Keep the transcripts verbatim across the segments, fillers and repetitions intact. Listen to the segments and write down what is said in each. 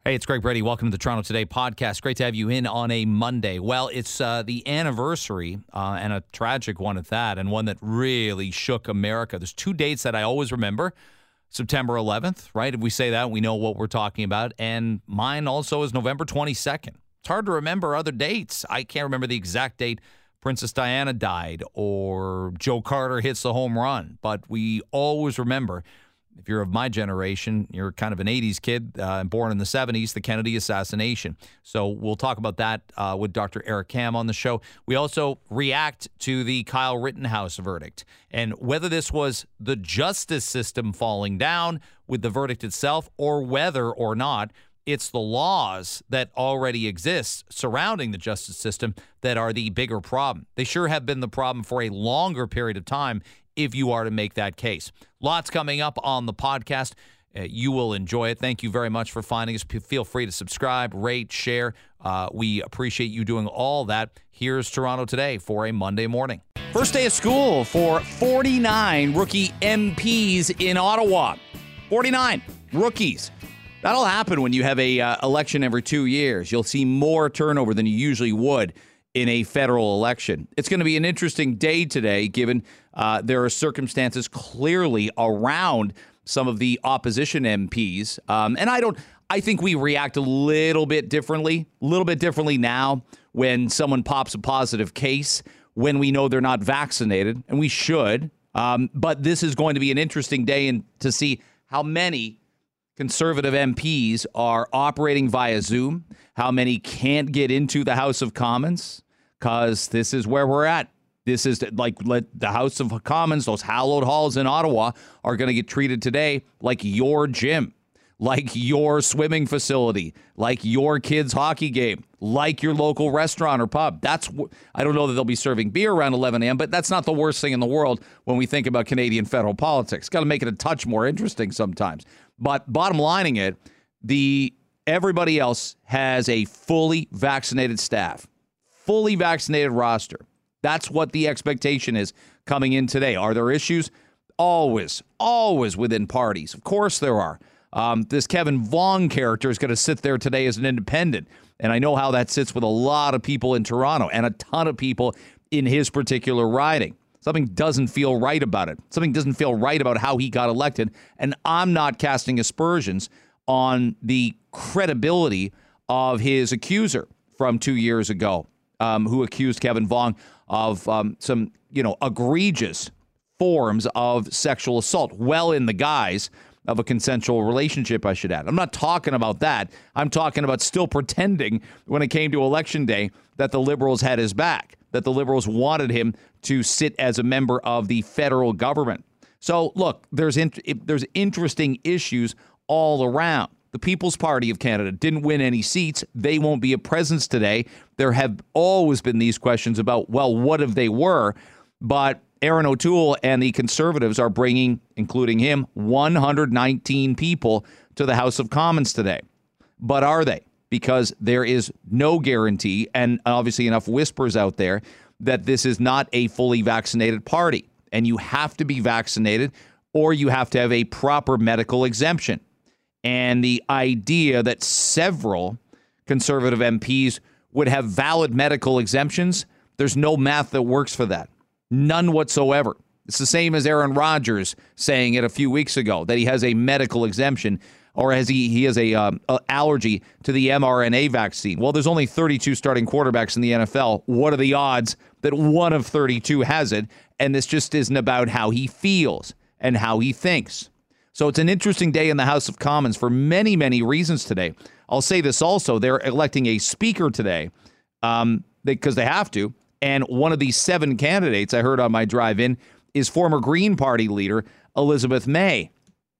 Hey, it's Greg Brady. Welcome to the Toronto Today podcast. Great to have you in on a Monday. Well, it's uh, the anniversary, uh, and a tragic one at that, and one that really shook America. There's two dates that I always remember. September eleventh, right? If we say that, we know what we're talking about. And mine also is November twenty-second. It's hard to remember other dates. I can't remember the exact date Princess Diana died or Joe Carter hits the home run. But we always remember, if you're of my generation, you're kind of an eighties kid, uh, born in the seventies, the Kennedy assassination. So we'll talk about that uh, with Doctor Eric Kam on the show. We also react to the Kyle Rittenhouse verdict and whether this was the justice system falling down with the verdict itself, or whether or not it's the laws that already exist surrounding the justice system that are the bigger problem. They sure have been the problem for a longer period of time, if you are to make that case. Lots coming up on the podcast. Uh, you will enjoy it. Thank you very much for finding us. P- feel free to subscribe, rate, share. Uh, we appreciate you doing all that. Here's Toronto Today for a Monday morning. First day of school for forty-nine rookie M Ps in Ottawa. forty-nine rookies. That'll happen when you have a uh, election every two years. You'll see more turnover than you usually would in a federal election. It's going to be an interesting day today, given uh, there are circumstances clearly around some of the opposition M Ps. Um, and I don't, I think we react a little bit differently, a little bit differently now when someone pops a positive case, when we know they're not vaccinated, and we should. Um, but this is going to be an interesting day and to see how many Conservative M Ps are operating via Zoom, how many can't get into the House of Commons, because this is where we're at. This is like let the House of Commons, those hallowed halls in Ottawa, are going to get treated today like your gym, like your swimming facility, like your kids' hockey game, like your local restaurant or pub. That's I don't know that they'll be serving beer around eleven a.m., but that's not the worst thing in the world when we think about Canadian federal politics. Got to make it a touch more interesting sometimes. But bottom lining it, the everybody else has a fully vaccinated staff, fully vaccinated roster. That's what the expectation is coming in today. Are there issues? Always, always within parties. Of course there are. Um, this Kevin Vuong character is going to sit there today as an independent. And I know how that sits with a lot of people in Toronto and a ton of people in his particular riding. Something doesn't feel right about it. Something doesn't feel right about how he got elected. And I'm not casting aspersions on the credibility of his accuser from two years ago, um, who accused Kevin Vuong of um, some, you know, egregious forms of sexual assault, well in the guise of a consensual relationship, I should add. I'm not talking about that. I'm talking about still pretending when it came to Election Day that the Liberals had his back, that the Liberals wanted him to sit as a member of the federal government. So, look, there's in, there's interesting issues all around. The People's Party of Canada didn't win any seats. They won't be a presence today. There have always been these questions about, well, what if they were? But Aaron O'Toole and the Conservatives are bringing, including him, one hundred nineteen people to the House of Commons today. But are they? Because there is no guarantee, and obviously enough whispers out there, that this is not a fully vaccinated party. And you have to be vaccinated, or you have to have a proper medical exemption. And the idea that several Conservative M Ps would have valid medical exemptions, there's no math that works for that. None whatsoever. It's the same as Aaron Rodgers saying it a few weeks ago, that he has a medical exemption, or has he, he has a, um, a allergy to the mRNA vaccine. Well, there's only thirty-two starting quarterbacks in the N F L. What are the odds that one of thirty-two has it? And this just isn't about how he feels and how he thinks. So it's an interesting day in the House of Commons for many, many reasons today. I'll say this also. They're electing a speaker today um, because they have to. And one of these seven candidates I heard on my drive in is former Green Party leader Elizabeth May.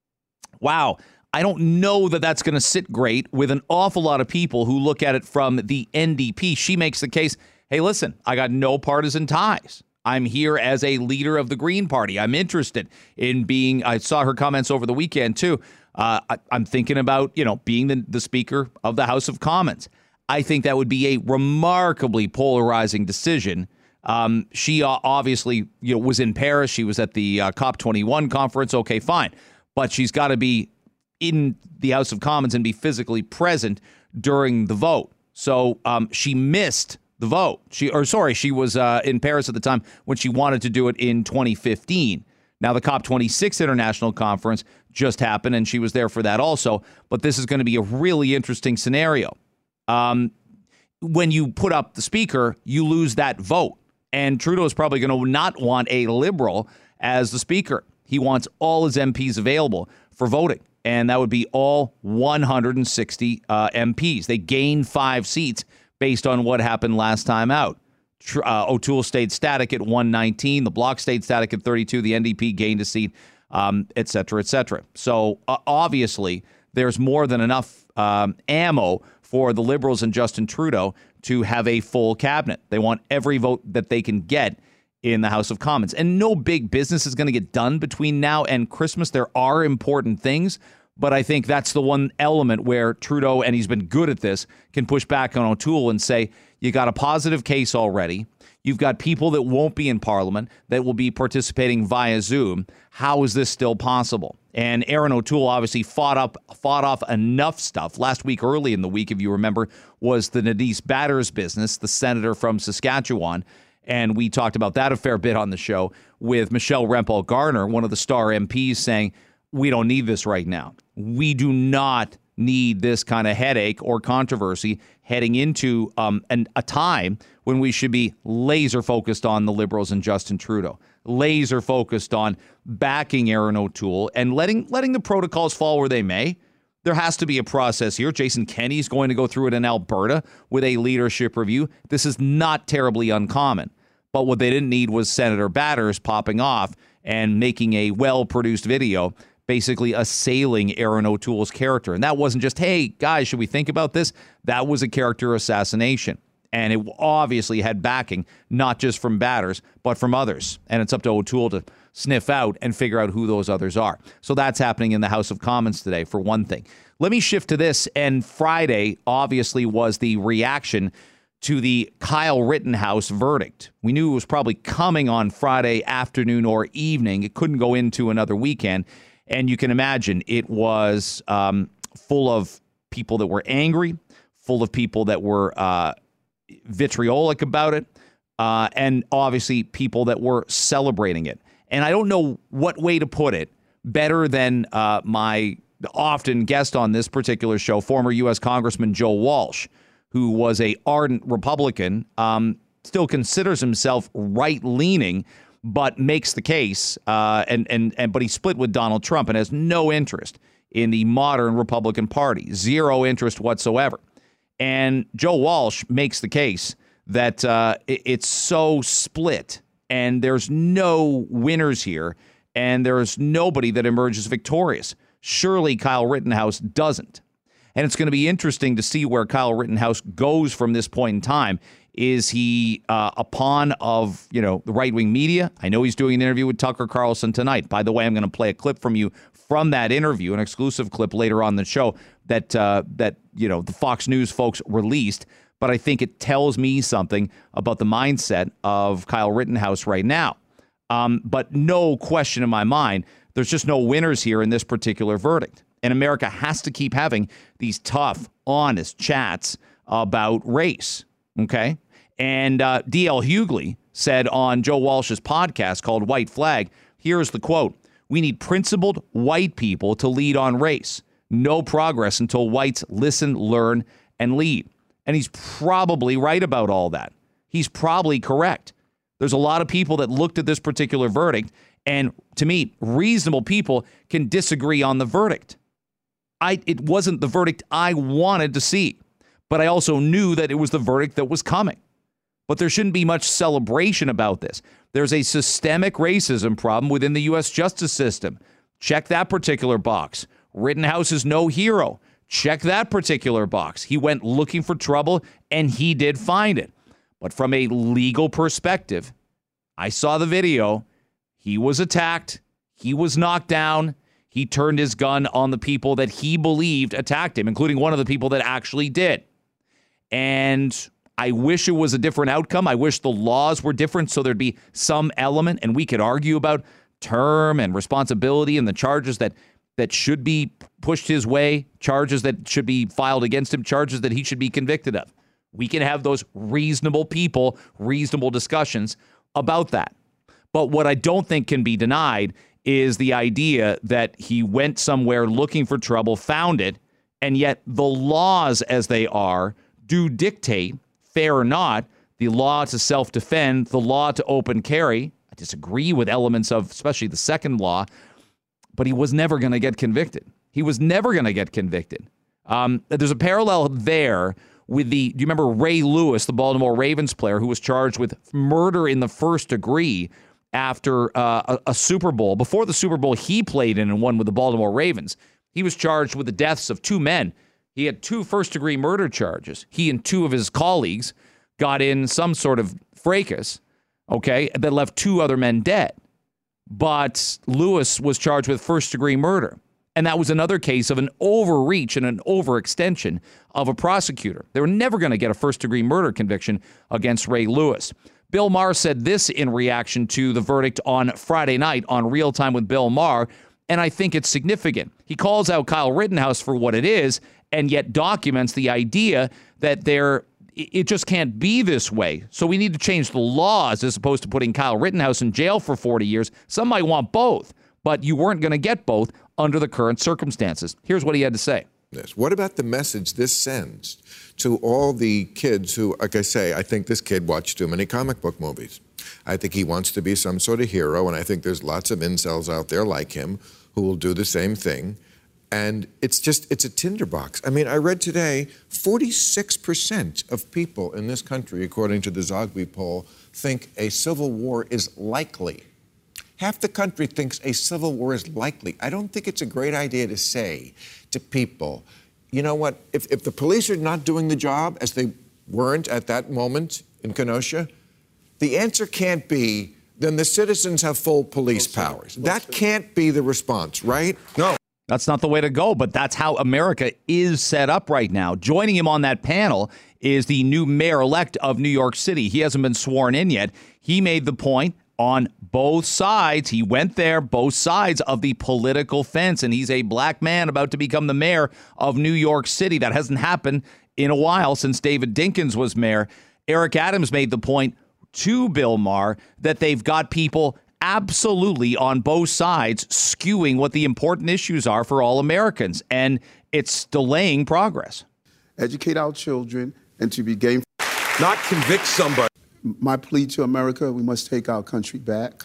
Wow. I don't know that that's going to sit great with an awful lot of people who look at it from the N D P. She makes the case, hey, listen, I got no partisan ties. I'm here as a leader of the Green Party. I'm interested in being, I saw her comments over the weekend too. Uh, I, I'm thinking about, you know, being the, the Speaker of the House of Commons. I think that would be a remarkably polarizing decision. Um, she uh, obviously, you know, was in Paris. She was at the uh, COP twenty-one conference. Okay, fine. But she's got to be in the House of Commons and be physically present during the vote. So um, she missed the vote. She, or sorry, she was uh, in Paris at the time when she wanted to do it in twenty fifteen. Now, the COP twenty-six International Conference just happened, and she was there for that also. But this is going to be a really interesting scenario. Um, when you put up the speaker, you lose that vote. And Trudeau is probably going to not want a Liberal as the speaker. He wants all his M Ps available for voting. And that would be all one hundred sixty uh, M Ps. They gained five seats based on what happened last time out. Uh, O'Toole stayed static at one nineteen. The Bloc stayed static at thirty-two. The N D P gained a seat, um, et cetera, et cetera. So uh, obviously, there's more than enough um, ammo for the Liberals and Justin Trudeau to have a full cabinet. They want every vote that they can get in the House of Commons. And no big business is going to get done between now and Christmas. There are important things, but I think that's the one element where Trudeau, and he's been good at this, can push back on O'Toole and say, you got a positive case already. You've got people that won't be in Parliament that will be participating via Zoom. How is this still possible? And Aaron O'Toole obviously fought up, fought off enough stuff. Last week, early in the week, if you remember, was the Nadise Batters business, the senator from Saskatchewan. And we talked about that a fair bit on the show with Michelle Rempel Garner, one of the star M Ps, saying, we don't need this right now. We do not need this kind of headache or controversy heading into um, an, a time when we should be laser focused on the Liberals and Justin Trudeau, laser focused on backing Aaron O'Toole and letting letting the protocols fall where they may. There has to be a process here. Jason Kenney is going to go through it in Alberta with a leadership review. This is not terribly uncommon. But what they didn't need was Senator Batters popping off and making a well-produced video basically assailing Aaron O'Toole's character. And that wasn't just, hey, guys, should we think about this? That was a character assassination. And it obviously had backing, not just from Batters, but from others. And it's up to O'Toole to sniff out and figure out who those others are. So that's happening in the House of Commons today, for one thing. Let me shift to this. And Friday, obviously, was the reaction to the Kyle Rittenhouse verdict. We knew it was probably coming on Friday afternoon or evening. It couldn't go into another weekend. And you can imagine it was um, full of people that were angry, full of people that were uh, vitriolic about it, uh, and obviously people that were celebrating it. And I don't know what way to put it better than uh, my often guest on this particular show, former U S Congressman Joe Walsh, who was a ardent Republican, um, still considers himself right-leaning, but makes the case, uh, and, and, and but he split with Donald Trump and has no interest in the modern Republican Party, zero interest whatsoever. And Joe Walsh makes the case that uh, it, it's so split, and there's no winners here, and there's nobody that emerges victorious. Surely Kyle Rittenhouse doesn't. And it's going to be interesting to see where Kyle Rittenhouse goes from this point in time. Is he uh, a pawn of, you know, the right-wing media? I know he's doing an interview with Tucker Carlson tonight. By the way, I'm going to play a clip from you from that interview, an exclusive clip later on the show that, uh, that you know, the Fox News folks released. But I think it tells me something about the mindset of Kyle Rittenhouse right now. Um, but no question in my mind, there's just no winners here in this particular verdict. And America has to keep having these tough, honest chats about race, okay? And uh, D L Hughley said on Joe Walsh's podcast called White Flag, here's the quote, "We need principled white people to lead on race. No progress until whites listen, learn, and lead." And he's probably right about all that. He's probably correct. There's a lot of people that looked at this particular verdict, and to me, reasonable people can disagree on the verdict. I, it wasn't the verdict I wanted to see, but I also knew that it was the verdict that was coming. But there shouldn't be much celebration about this. There's a systemic racism problem within the U S justice system. Check that particular box. Rittenhouse is no hero. Check that particular box. He went looking for trouble, and he did find it. But from a legal perspective, I saw the video. He was attacked. He was knocked down. He turned his gun on the people that he believed attacked him, including one of the people that actually did. And I wish it was a different outcome. I wish the laws were different so there'd be some element, and we could argue about term and responsibility and the charges that that should be pushed his way, charges that should be filed against him, charges that he should be convicted of. We can have those reasonable people, reasonable discussions about that. But what I don't think can be denied is the idea that he went somewhere looking for trouble, found it, and yet the laws as they are do dictate, fair or not, the law to self-defend, the law to open carry. I disagree with elements of especially the second law, but he was never going to get convicted. He was never going to get convicted. Um, there's a parallel there with the, do you remember Ray Lewis, the Baltimore Ravens player who was charged with murder in the first degree after uh, a, a Super Bowl? Before the Super Bowl he played in and won with the Baltimore Ravens, he was charged with the deaths of two men. He had two first-degree murder charges. He and two of his colleagues got in some sort of fracas, okay, that left two other men dead. But Lewis was charged with first-degree murder. And that was another case of an overreach and an overextension of a prosecutor. They were never going to get a first-degree murder conviction against Ray Lewis. Bill Maher said this in reaction to the verdict on Friday night on Real Time with Bill Maher, and I think it's significant. He calls out Kyle Rittenhouse for what it is, and yet documents the idea that there it just can't be this way. So we need to change the laws as opposed to putting Kyle Rittenhouse in jail for forty years. Some might want both, but you weren't going to get both under the current circumstances. Here's what he had to say. What about the message this sends to all the kids who, like I say, I think this kid watched too many comic book movies. I think he wants to be some sort of hero, and I think there's lots of incels out there like him who will do the same thing. And it's just, it's a tinderbox. I mean, I read today, forty-six percent of people in this country, according to the Zogby poll, think a civil war is likely. Half the country thinks a civil war is likely. I don't think it's a great idea to say to people, you know what, if, if the police are not doing the job, as they weren't at that moment in Kenosha, the answer can't be, then the citizens have full police powers. That can't be the response, right? No. That's not the way to go, but that's how America is set up right now. Joining him on that panel is the new mayor-elect of New York City. He hasn't been sworn in yet. He made the point on both sides. He went there, both sides of the political fence, and he's a black man about to become the mayor of New York City. That hasn't happened in a while since David Dinkins was mayor. Eric Adams made the point to Bill Maher that they've got people absolutely on both sides skewing what the important issues are for all Americans, and it's delaying progress. Educate our children and to be game. Not convict somebody. My plea to America, we must take our country back.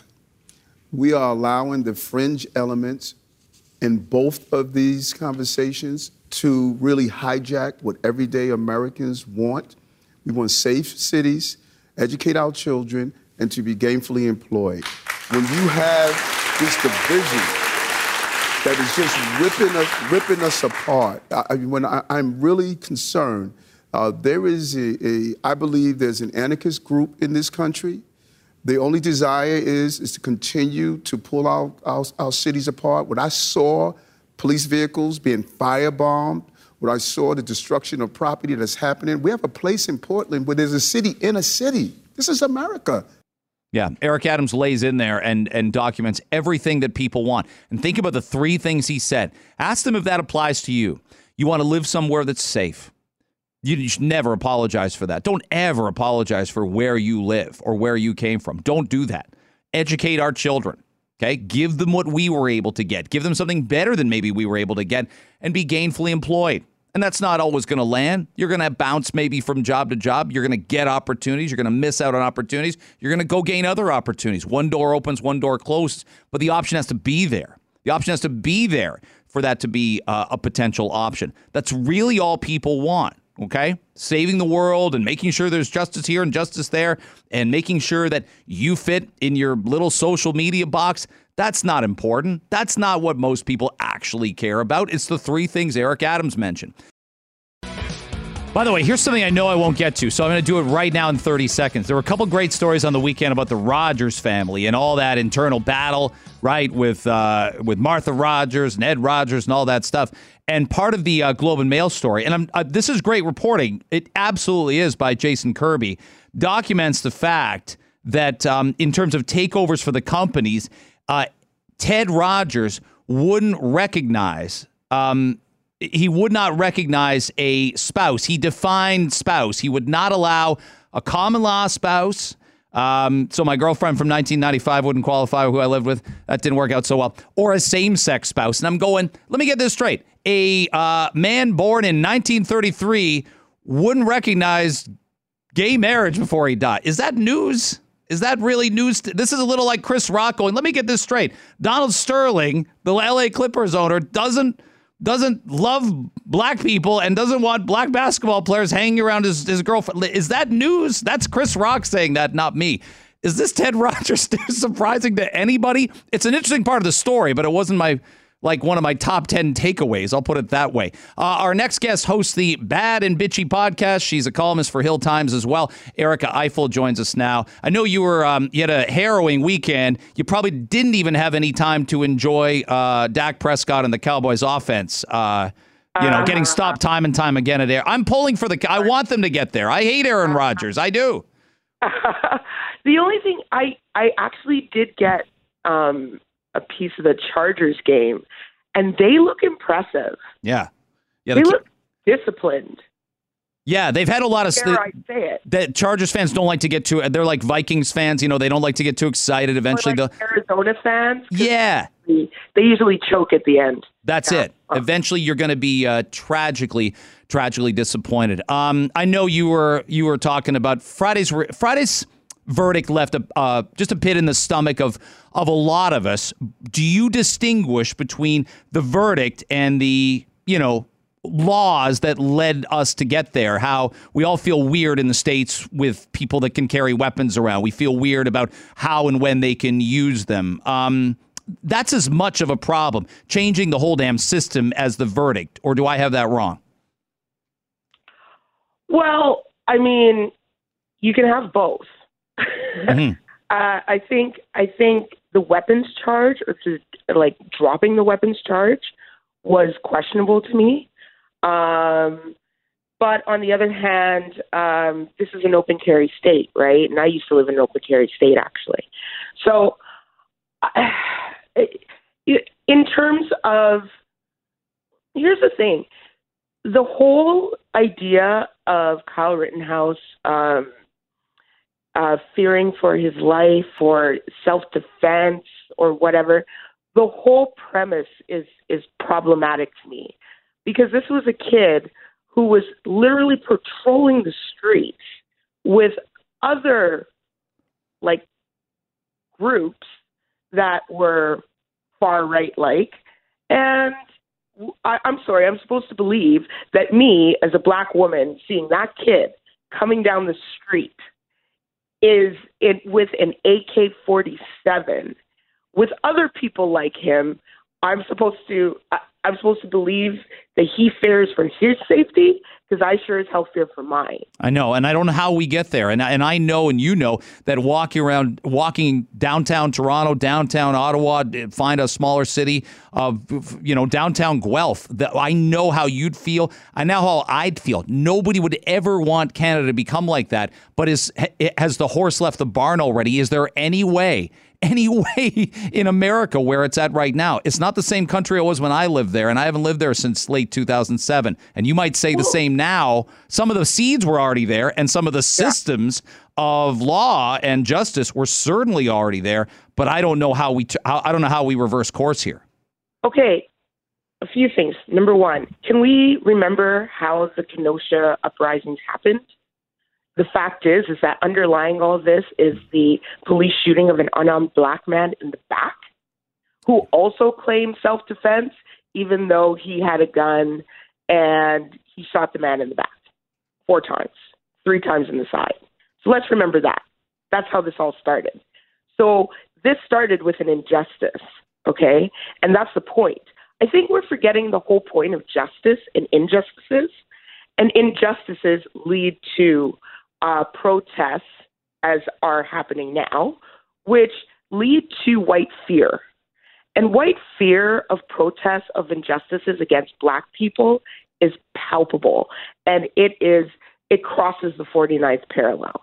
We are allowing the fringe elements in both of these conversations to really hijack what everyday Americans want. We want safe cities, educate our children, and to be gainfully employed. When you have this division that is just ripping us, ripping us apart, I, when I, I'm really concerned. Uh, there is a, a, I believe there's an anarchist group in this country. The only desire is, is to continue to pull our, our, our cities apart. When I saw police vehicles being firebombed, when I saw the destruction of property that's happening, we have a place in Portland where there's a city in a city. This is America. Yeah, Eric Adams lays in there and, and documents everything that people want. And think about the three things he said. Ask them if that applies to you. You want to live somewhere that's safe. You should never apologize for that. Don't ever apologize for where you live or where you came from. Don't do that. Educate our children, okay? Give them what we were able to get. Give them something better than maybe we were able to get, and be gainfully employed. And that's not always going to land. You're going to bounce maybe from job to job. You're going to get opportunities. You're going to miss out on opportunities. You're going to go gain other opportunities. One door opens, one door closes, but the option has to be there. The option has to be there for that to be uh, a potential option. That's really all people want. Okay, saving the world and making sure there's justice here and justice there and making sure that you fit in your little social media box. That's not important. That's not what most people actually care about. It's the three things Eric Adams mentioned. By the way, here's something I know I won't get to, so I'm going to do it right now in thirty seconds. There were a couple great stories on the weekend about the Rogers family and all that internal battle, right, with uh, with Martha Rogers and Ed Rogers and all that stuff. And part of the uh, Globe and Mail story, and I'm, uh, this is great reporting, it absolutely is, by Jason Kirby, documents the fact that um, in terms of takeovers for the companies, uh, Ted Rogers wouldn't recognize, um, he would not recognize a spouse. He defined spouse. He would not allow a common law spouse. Um, so my girlfriend from nineteen ninety-five wouldn't qualify, who I lived with. That didn't work out so well. Or a same-sex spouse. And I'm going, let me get this straight. A uh, man born in nineteen thirty-three wouldn't recognize gay marriage before he died. Is that news? Is that really news? This is a little like Chris Rock going, let me get this straight. Donald Sterling, the L A Clippers owner, doesn't doesn't love black people and doesn't want black basketball players hanging around his, his girlfriend. Is that news? That's Chris Rock saying that, not me. Is this Ted Rogers news surprising to anybody? It's an interesting part of the story, but it wasn't my like one of my top ten takeaways. I'll put it that way. Uh, our next guest hosts the Bad and Bitchy podcast. She's a columnist for Hill Times as well. Erica Eiffel joins us now. I know you were um, you had a harrowing weekend. You probably didn't even have any time to enjoy uh, Dak Prescott and the Cowboys offense. Uh, you know, getting stopped time and time again at air. I'm pulling for the. I want them to get there. I hate Aaron Rodgers. I do. The only thing I I actually did get. Um, a piece of the Chargers game, and they look impressive. Yeah. Yeah. They the, look disciplined. Yeah, they've had a lot of... Dare I say it. That Chargers fans don't like to get too... They're like Vikings fans, you know, they don't like to get too excited. Eventually, like they'll... Arizona fans? Yeah. They, they usually choke at the end. That's yeah. it. Eventually, you're going to be uh, tragically, tragically disappointed. Um, I know you were you were talking about Friday's... Friday's verdict left a uh, just a pit in the stomach of of a lot of us. Do you distinguish between the verdict and the, you know, laws that led us to get there? How we all feel weird in the States with people that can carry weapons around. We feel weird about how and when they can use them. Um, that's as much of a problem, changing the whole damn system, as the verdict. Or do I have that wrong? Well, I mean, you can have both. Mm-hmm. uh, I think I think the weapons charge, or to, like dropping the weapons charge, was questionable to me. Um, but on the other hand, um, this is an open carry state, right? And I used to live in an open carry state, actually. So, uh, in terms of, here's the thing: the whole idea of Kyle Rittenhouse. Um, Uh, fearing for his life or self-defense or whatever, the whole premise is is problematic to me, because this was a kid who was literally patrolling the streets with other like groups that were far right like, and I, I'm sorry, I'm supposed to believe that me as a black woman seeing that kid coming down the street is it with an A K forty-seven with other people like him. I'm supposed to I, I'm supposed to believe that he fears for his safety, because I sure as hell fear for mine. I know, and I don't know how we get there. And and I know, and you know, that walking around, walking downtown Toronto, downtown Ottawa, find a smaller city of, you know, downtown Guelph, that I know how you'd feel. I know how I'd feel. Nobody would ever want Canada to become like that. But is has the horse left the barn already? Is there any way? Any way in America where it's at right now? It's not the same country it was when I lived there, and I haven't lived there since late two thousand seven. And you might say the same now. Some of the seeds were already there, and some of the systems yeah. of law and justice were certainly already there. But I don't know how we. T- I don't know how we reverse course here. Okay, a few things. Number one, can we remember how the Kenosha uprisings happened? The fact is, is that underlying all of this is the police shooting of an unarmed black man in the back, who also claimed self-defense, even though he had a gun, and he shot the man in the back four times, three times in the side. So let's remember that. That's how this all started. So this started with an injustice, okay? And that's the point. I think we're forgetting the whole point of justice and injustices, and injustices lead to Uh, protests, as are happening now, which lead to white fear. And white fear of protests of injustices against black people is palpable, and it is it crosses the forty-ninth parallel.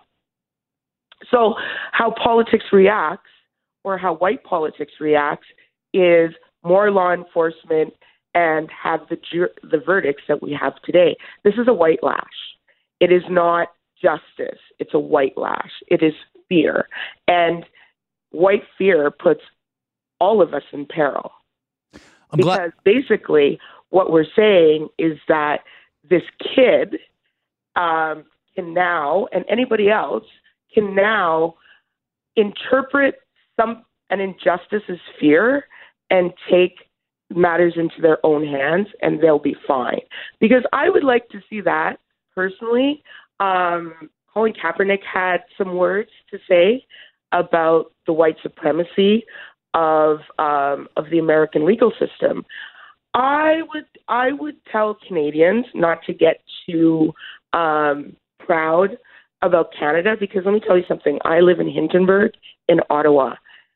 So how politics reacts, or how white politics reacts, is more law enforcement, and have the ju- the verdicts that we have today. This is a white lash. It is not justice. It's a white lash. It is fear. And white fear puts all of us in peril. I'm because glad- basically what we're saying is that this kid um, can now, and anybody else, can now interpret some an injustice as fear and take matters into their own hands, and they'll be fine. Because I would like to see that personally. Um, Colin Kaepernick had some words to say about the white supremacy of um, of the American legal system. I would I would tell Canadians not to get too um, proud about Canada, because let me tell you something. I live in Hintonburg in Ottawa.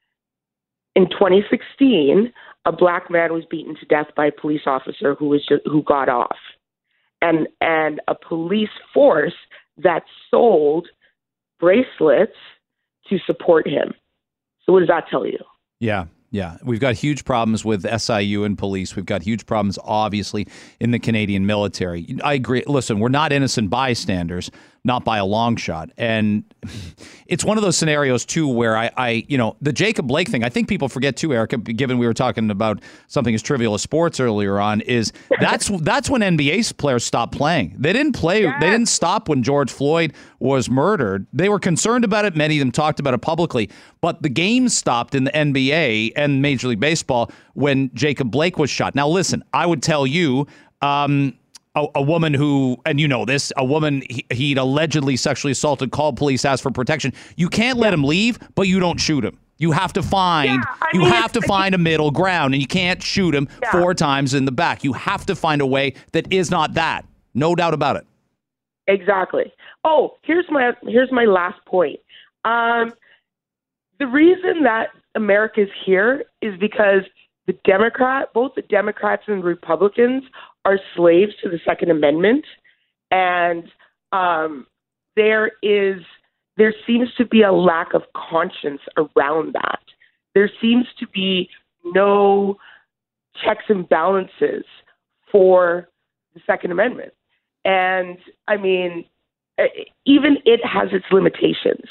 In twenty sixteen, a black man was beaten to death by a police officer who was just, who got off, and and a police force that sold bracelets to support him. So what does that tell you? Yeah. Yeah, we've got huge problems with S I U and police. We've got huge problems, obviously, in the Canadian military. I agree. Listen, we're not innocent bystanders, not by a long shot. And it's one of those scenarios, too, where I, I, you know, the Jacob Blake thing, I think people forget, too, Erica, given we were talking about something as trivial as sports earlier on, is that's that's when N B A players stopped playing. They didn't play. Yes. They didn't stop when George Floyd was murdered. They were concerned about it. Many of them talked about it publicly. But the game stopped in the N B A and Major League Baseball when Jacob Blake was shot. Now, listen, I would tell you, um, a, a woman who, and you know this, a woman he, he'd allegedly sexually assaulted, called police, asked for protection. You can't let him leave, but you don't shoot him. You have to find, Yeah, I you mean, have to find a middle ground, and you can't shoot him Yeah. four times in the back. You have to find a way that is not that. No doubt about it. Exactly. Oh, here's my here's my last point. Um, the reason that America's here is because the Democrat, both the Democrats and Republicans, are slaves to the Second Amendment, and um, there is there seems to be a lack of conscience around that. There seems to be no checks and balances for the Second Amendment, and I mean, even it has its limitations.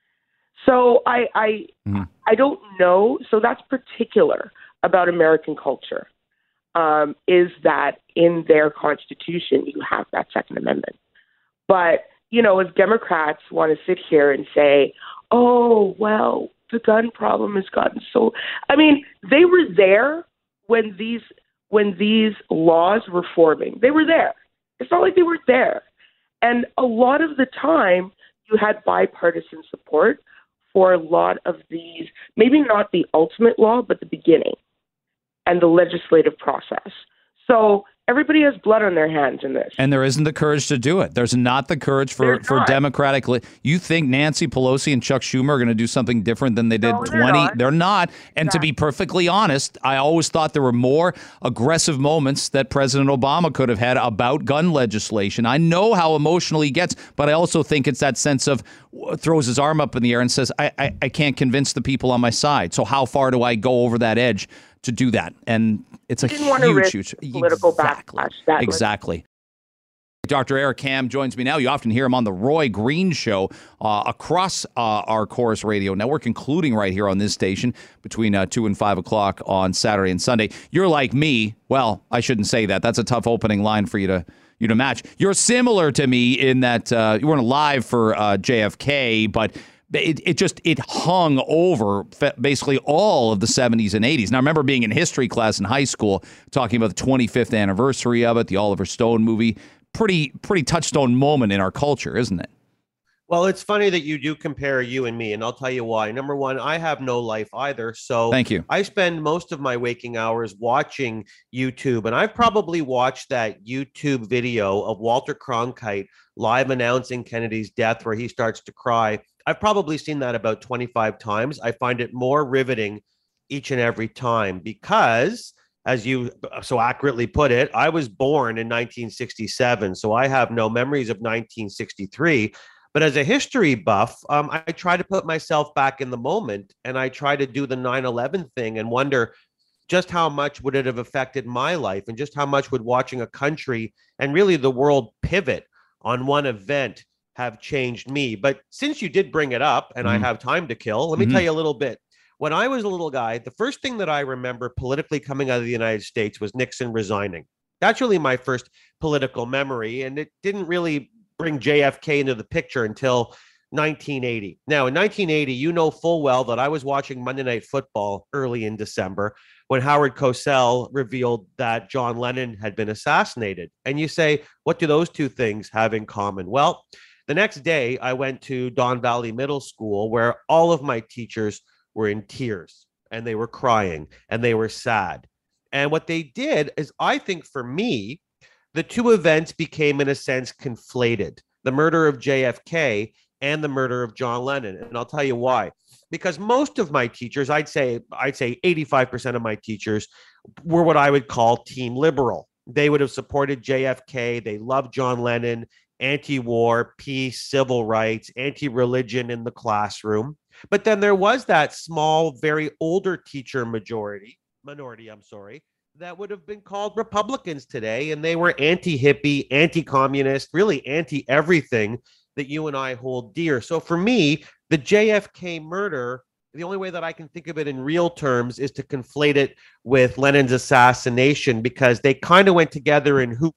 So I I, Mhm. I don't know. So that's particular about American culture, um, is that in their Constitution you have that Second Amendment. But, you know, if Democrats want to sit here and say, oh, well, the gun problem has gotten so... I mean, they were there when these when these laws were forming. They were there. It's not like they weren't there. And a lot of the time you had bipartisan support for a lot of these, maybe not the ultimate law, but the beginning and the legislative process. So everybody has blood on their hands in this. And there isn't the courage to do it. There's not the courage for, There's for not. Democratic. Li- you think Nancy Pelosi and Chuck Schumer are going to do something different than they did No, they're twenty? not. They're not. And to Yeah. be perfectly honest, I always thought there were more aggressive moments that President Obama could have had about gun legislation. I know how emotional he gets, but I also think it's that sense of w- throws his arm up in the air and says, I, I, I can't convince the people on my side. So how far do I go over that edge to do that? And it's a Didn't want to huge, risk huge political exactly, backlash. That was- exactly. Doctor Eric Ham joins me now. You often hear him on the Roy Green Show uh, across uh, our Chorus Radio network, including right here on this station between uh, two and five o'clock on Saturday and Sunday. You're like me. Well, I shouldn't say that. That's a tough opening line for you to you to match. You're similar to me in that uh, you weren't alive for uh, J F K, but it, it just it hung over fe- basically all of the seventies and eighties. And I remember being in history class in high school talking about the twenty-fifth anniversary of it, the Oliver Stone movie. Pretty pretty touchstone moment in our culture, isn't it? Well, it's funny that you do compare you and me, and I'll tell you why. Number one, I have no life either. So Thank you. I spend most of my waking hours watching YouTube, and I've probably watched that YouTube video of Walter Cronkite live announcing Kennedy's death where he starts to cry. I've probably seen that about twenty-five times. I find it more riveting each and every time because, as you so accurately put it, I was born in nineteen sixty-seven, so I have no memories of nineteen sixty-three. But as a history buff, um, I try to put myself back in the moment, and I try to do the nine eleven thing and wonder, just how much would it have affected my life, and just how much would watching a country and really the world pivot on one event have changed me. But since you did bring it up and mm-hmm. I have time to kill, let me mm-hmm. tell you a little bit. When I was a little guy, the first thing that I remember politically coming out of the United States was Nixon resigning. That's really my first political memory. And it didn't really bring J F K into the picture until nineteen eighty. Now, in nineteen eighty, you know full well that I was watching Monday Night Football early in December when Howard Cosell revealed that John Lennon had been assassinated. And you say, what do those two things have in common? Well, the next day, I went to Don Valley Middle School, where all of my teachers were in tears and they were crying and they were sad. And what they did is, I think for me, the two events became, in a sense, conflated. The murder of J F K and the murder of John Lennon. And I'll tell you why. Because most of my teachers, I'd say, I'd say eighty-five percent of my teachers were what I would call team liberal. They would have supported J F K. They loved John Lennon, anti-war, peace, civil rights, anti-religion in the classroom. But then there was that small, very older teacher majority, minority, I'm sorry, that would have been called Republicans today. And they were anti-hippie, anti-communist, really anti-everything that you and I hold dear. So for me, the J F K murder, the only way that I can think of it in real terms is to conflate it with Lennon's assassination, because they kind of went together in who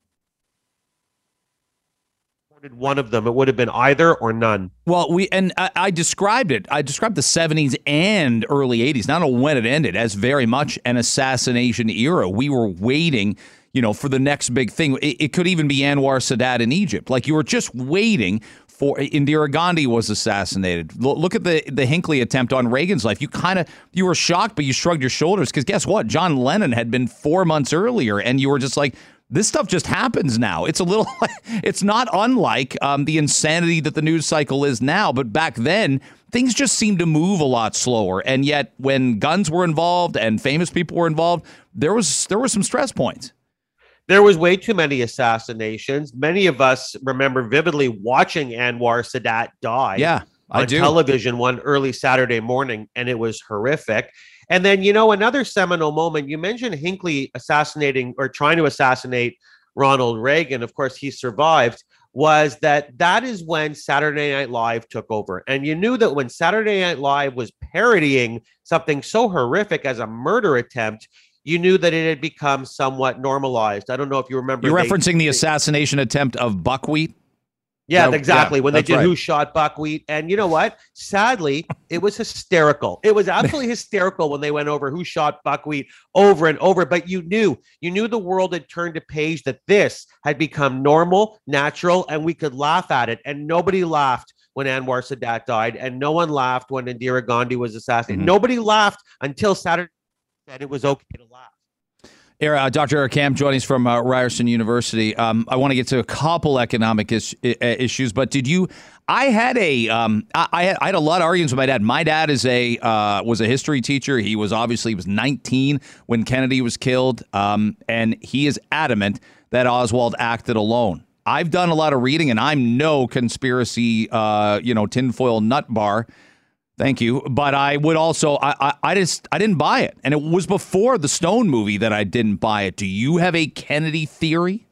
supported one of them. It would have been either or none. Well, we and I, I described it. I described the seventies and early eighties, not only when it ended, as very much an assassination era. We were waiting, you know, for the next big thing. It, it could even be Anwar Sadat in Egypt. Like, you were just waiting for Indira Gandhi was assassinated. L- look at the the Hinckley attempt on Reagan's life. You kind of you were shocked, but you shrugged your shoulders, because guess what? John Lennon had been four months earlier, and you were just like, this stuff just happens now. It's a little, it's not unlike um, the insanity that the news cycle is now. But back then, things just seemed to move a lot slower. And yet, when guns were involved and famous people were involved, there was there were some stress points. There was way too many assassinations. Many of us remember vividly watching Anwar Sadat die yeah, I on do. television one early Saturday morning, and it was horrific. And then, you know, another seminal moment, you mentioned Hinckley assassinating or trying to assassinate Ronald Reagan. Of course, he survived. Was that that is when Saturday Night Live took over. And you knew that when Saturday Night Live was parodying something so horrific as a murder attempt, you knew that it had become somewhat normalized. I don't know if you remember. You're they, referencing the they, assassination attempt of Buckwheat? Yeah, No, exactly. yeah, when they that's did right. Who Shot Buckwheat. And you know what? Sadly, it was hysterical. It was absolutely hysterical when they went over Who Shot Buckwheat over and over. But you knew, you knew the world had turned a page, that this had become normal, natural, and we could laugh at it. And nobody laughed when Anwar Sadat died. And no one laughed when Indira Gandhi was assassinated. Mm-hmm. Nobody laughed until Saturday said it was okay to laugh. Here, uh, Doctor Eric Kam joining us from uh, Ryerson University. Um, I want to get to a couple economic is- issues, but did you? I had a, um, I, I, had, I had a lot of arguments with my dad. My dad is a uh, was a history teacher. He was obviously he was nineteen when Kennedy was killed, um, and he is adamant that Oswald acted alone. I've done a lot of reading, and I'm no conspiracy, uh, you know, tinfoil nut bar. Thank you. But I would also, I, I, I just, I didn't buy it. And it was before the Stone movie that I didn't buy it. Do you have a Kennedy theory?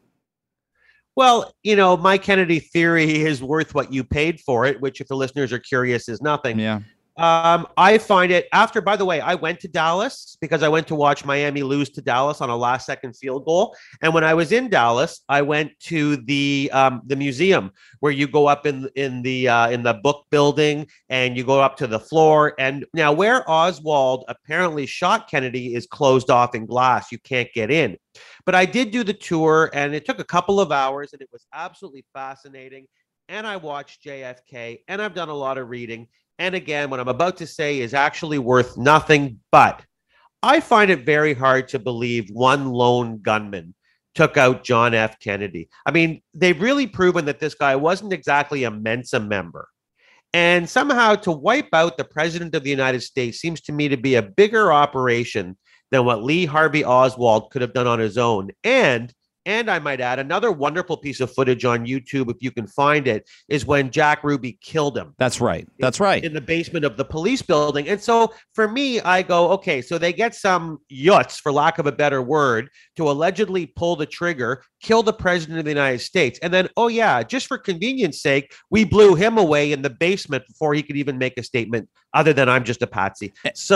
Well, you know, my Kennedy theory is worth what you paid for it, which if the listeners are curious is nothing. Yeah. Um, I find it after, by the way, I went to Dallas because I went to watch Miami lose to Dallas on a last second field goal. And when I was in Dallas, I went to the um, the museum where you go up in in the uh, in the book building and you go up to the floor. And now where Oswald apparently shot Kennedy is closed off in glass. You can't get in. But I did do the tour, and it took a couple of hours, and it was absolutely fascinating. And I watched J F K, and I've done a lot of reading. And again, what I'm about to say is actually worth nothing, but I find it very hard to believe one lone gunman took out John F. Kennedy. I mean, they've really proven that this guy wasn't exactly a Mensa member. And somehow to wipe out the president of the United States seems to me to be a bigger operation than what Lee Harvey Oswald could have done on his own. And And I might add, another wonderful piece of footage on YouTube, if you can find it, is when Jack Ruby killed him. That's right. That's right. In the basement of the police building. And so for me, I go, okay, so they get some yuts, for lack of a better word, to allegedly pull the trigger, kill the president of the United States. And then, oh yeah, just for convenience sake, we blew him away in the basement before he could even make a statement other than I'm just a patsy.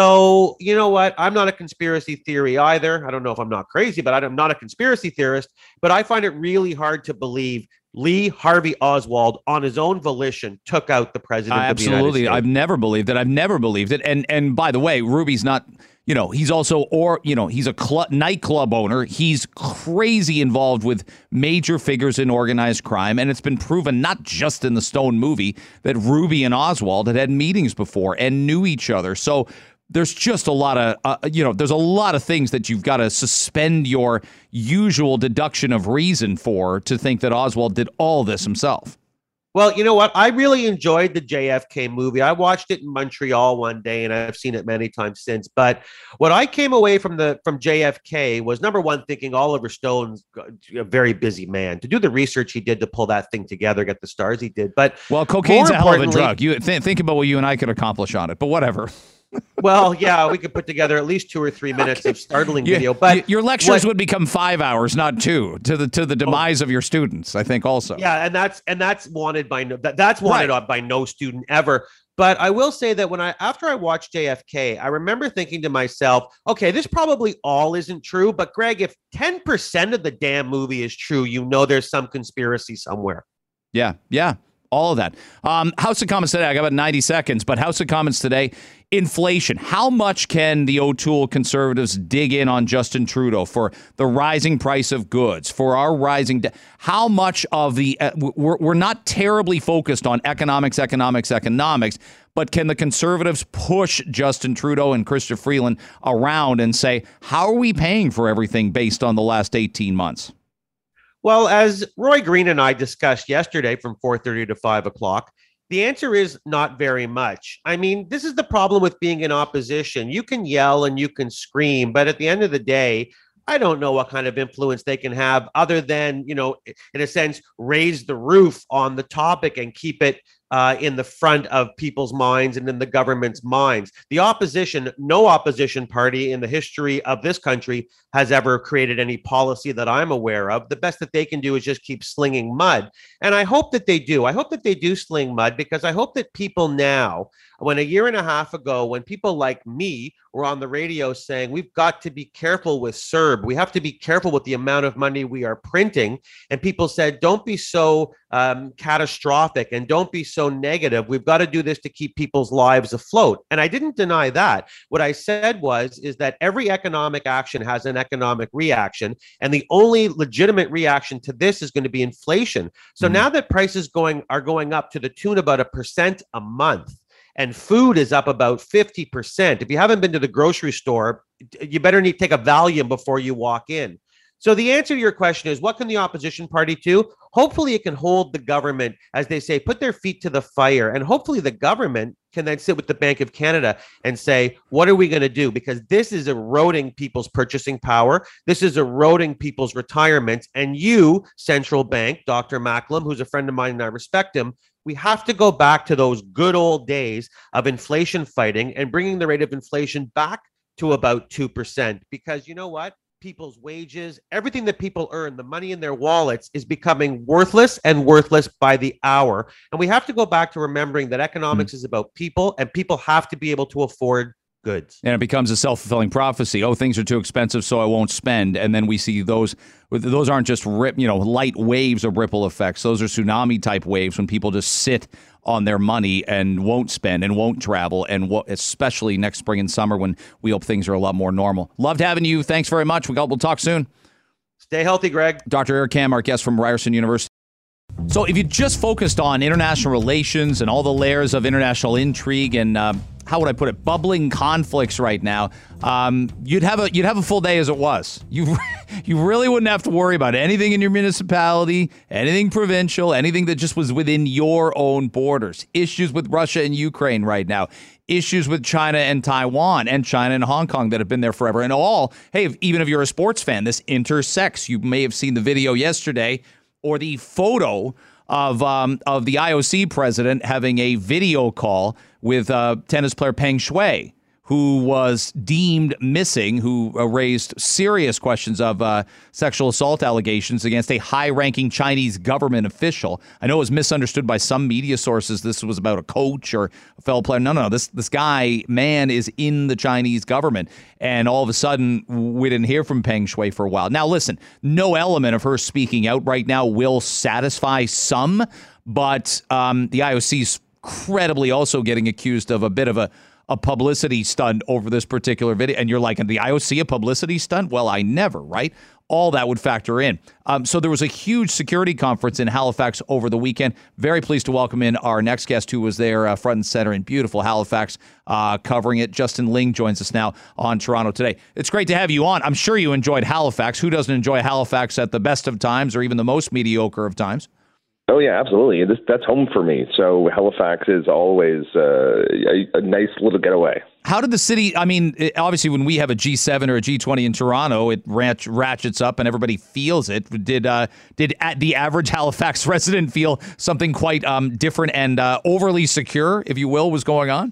So you know what? I'm not a conspiracy theory either. I don't know if I'm not crazy, but I'm not a conspiracy theorist. But I find it really hard to believe Lee Harvey Oswald, on his own volition, took out the president uh, of the United States. Absolutely. I've never believed it. I've never believed it. And and by the way, Ruby's not, you know, he's also, or, you know, he's a cl- nightclub owner. He's crazy involved with major figures in organized crime. And it's been proven, not just in the Stone movie, that Ruby and Oswald had had meetings before and knew each other. So there's just a lot of, uh, you know, there's a lot of things that you've got to suspend your usual deduction of reason for to think that Oswald did all this himself. Well, you know what? I really enjoyed the J F K movie. I watched it in Montreal one day, and I've seen it many times since. But what I came away from the from J F K was, number one, thinking Oliver Stone's a very busy man to do the research he did to pull that thing together, get the stars he did. But well, cocaine's a hell of a drug. You th- think about what you and I could accomplish on it, but whatever. Well, yeah, we could put together at least two or three minutes okay. of startling you, video. But your lectures what, would become five hours, not two, to the to the demise oh, of your students, I think. Also, yeah, and that's and that's wanted by no that, that's wanted right. by no student ever. But I will say that when I after I watched J F K, I remember thinking to myself, okay, this probably all isn't true. But Greg, if ten percent of the damn movie is true, you know there's some conspiracy somewhere. Yeah, yeah. All of that. Um, House of Commons today, I got about ninety seconds, but House of Commons today, inflation. How much can the O'Toole conservatives dig in on Justin Trudeau for the rising price of goods, for our rising de- how much of the, uh, we're, we're not terribly focused on economics, economics, economics, but can the conservatives push Justin Trudeau and Chrystia Freeland around and say, how are we paying for everything based on the last eighteen months? Well, as Roy Green and I discussed yesterday from four thirty to five o'clock, the answer is not very much. I mean, this is the problem with being in opposition. You can yell and you can scream, but at the end of the day, I don't know what kind of influence they can have other than, you know, in a sense, raise the roof on the topic and keep it uh, in the front of people's minds and in the government's minds. The opposition, no opposition party in the history of this country has ever created any policy that I'm aware of. The best that they can do is just keep slinging mud. And I hope that they do. I hope that they do sling mud, because I hope that people now, when a year and a half ago, when people like me were on the radio saying, we've got to be careful with C E R B, we have to be careful with the amount of money we are printing. And people said, don't be so um, catastrophic and don't be so negative. We've got to do this to keep people's lives afloat. And I didn't deny that. What I said was, is that every economic action has an economic reaction. And the only legitimate reaction to this is going to be inflation. So mm-hmm. now that prices going are going up to the tune about a percent a month, and food is up about fifty percent. If you haven't been to the grocery store, you better need to take a Valium before you walk in. So the answer to your question is, what can the opposition party do? Hopefully it can hold the government, as they say, put their feet to the fire. And hopefully the government can then sit with the Bank of Canada and say, what are we going to do? Because this is eroding people's purchasing power. This is eroding people's retirements. And you, central bank, Doctor Macklem, who's a friend of mine and I respect him, we have to go back to those good old days of inflation fighting and bringing the rate of inflation back to about two percent. Because you know what? People's wages, everything that people earn, the money in their wallets is becoming worthless and worthless by the hour. And we have to go back to remembering that economics mm-hmm. is about people, and people have to be able to afford goods. And it becomes a self-fulfilling prophecy. Oh, things are too expensive, so I won't spend. And then we see those, those aren't just rip, you know, light waves of ripple effects. Those are tsunami type waves when people just sit on their money and won't spend and won't travel, and w- especially next spring and summer when we hope things are a lot more normal. Loved having you. Thanks very much. We'll talk soon. Stay healthy, Greg. Doctor Eric Kam, our guest from Ryerson University. So if you just focused on international relations and all the layers of international intrigue and um, how would I put it, bubbling conflicts right now, um, you'd have a you'd have a full day as it was. You you really wouldn't have to worry about anything in your municipality, anything provincial, anything that just was within your own borders. Issues with Russia and Ukraine right now. Issues with China and Taiwan and China and Hong Kong that have been there forever. And all, hey, if, even if you're a sports fan, this intersects. You may have seen the video yesterday or the photo of um, of the I O C president having a video call with uh, tennis player Peng Shuai, who was deemed missing, who uh, raised serious questions of uh, sexual assault allegations against a high-ranking Chinese government official. I know it was misunderstood by some media sources. This was about a coach or a fellow player. No, no, no. This, this guy, man, is in the Chinese government. And all of a sudden, we didn't hear from Peng Shuai for a while. Now, listen, no element of her speaking out right now will satisfy some, but um, the I O C's credibly also getting accused of a bit of a a publicity stunt over this particular video. And you're like, in the I O C, a publicity stunt? Well, I never, right? All that would factor in. Um, so there was a huge security conference in Halifax over the weekend. Very pleased to welcome in our next guest who was there uh, front and center in beautiful Halifax uh, covering it. Justin Ling joins us now on Toronto Today. It's great to have you on. I'm sure you enjoyed Halifax. Who doesn't enjoy Halifax at the best of times or even the most mediocre of times? Oh, yeah, absolutely. This, that's home for me. So Halifax is always uh, a, a nice little getaway. How did the city, I mean, it, obviously when we have a G seven or a G twenty in Toronto, it ratch, ratchets up and everybody feels it. Did uh, did at the average Halifax resident feel something quite um, different and uh, overly secure, if you will, was going on?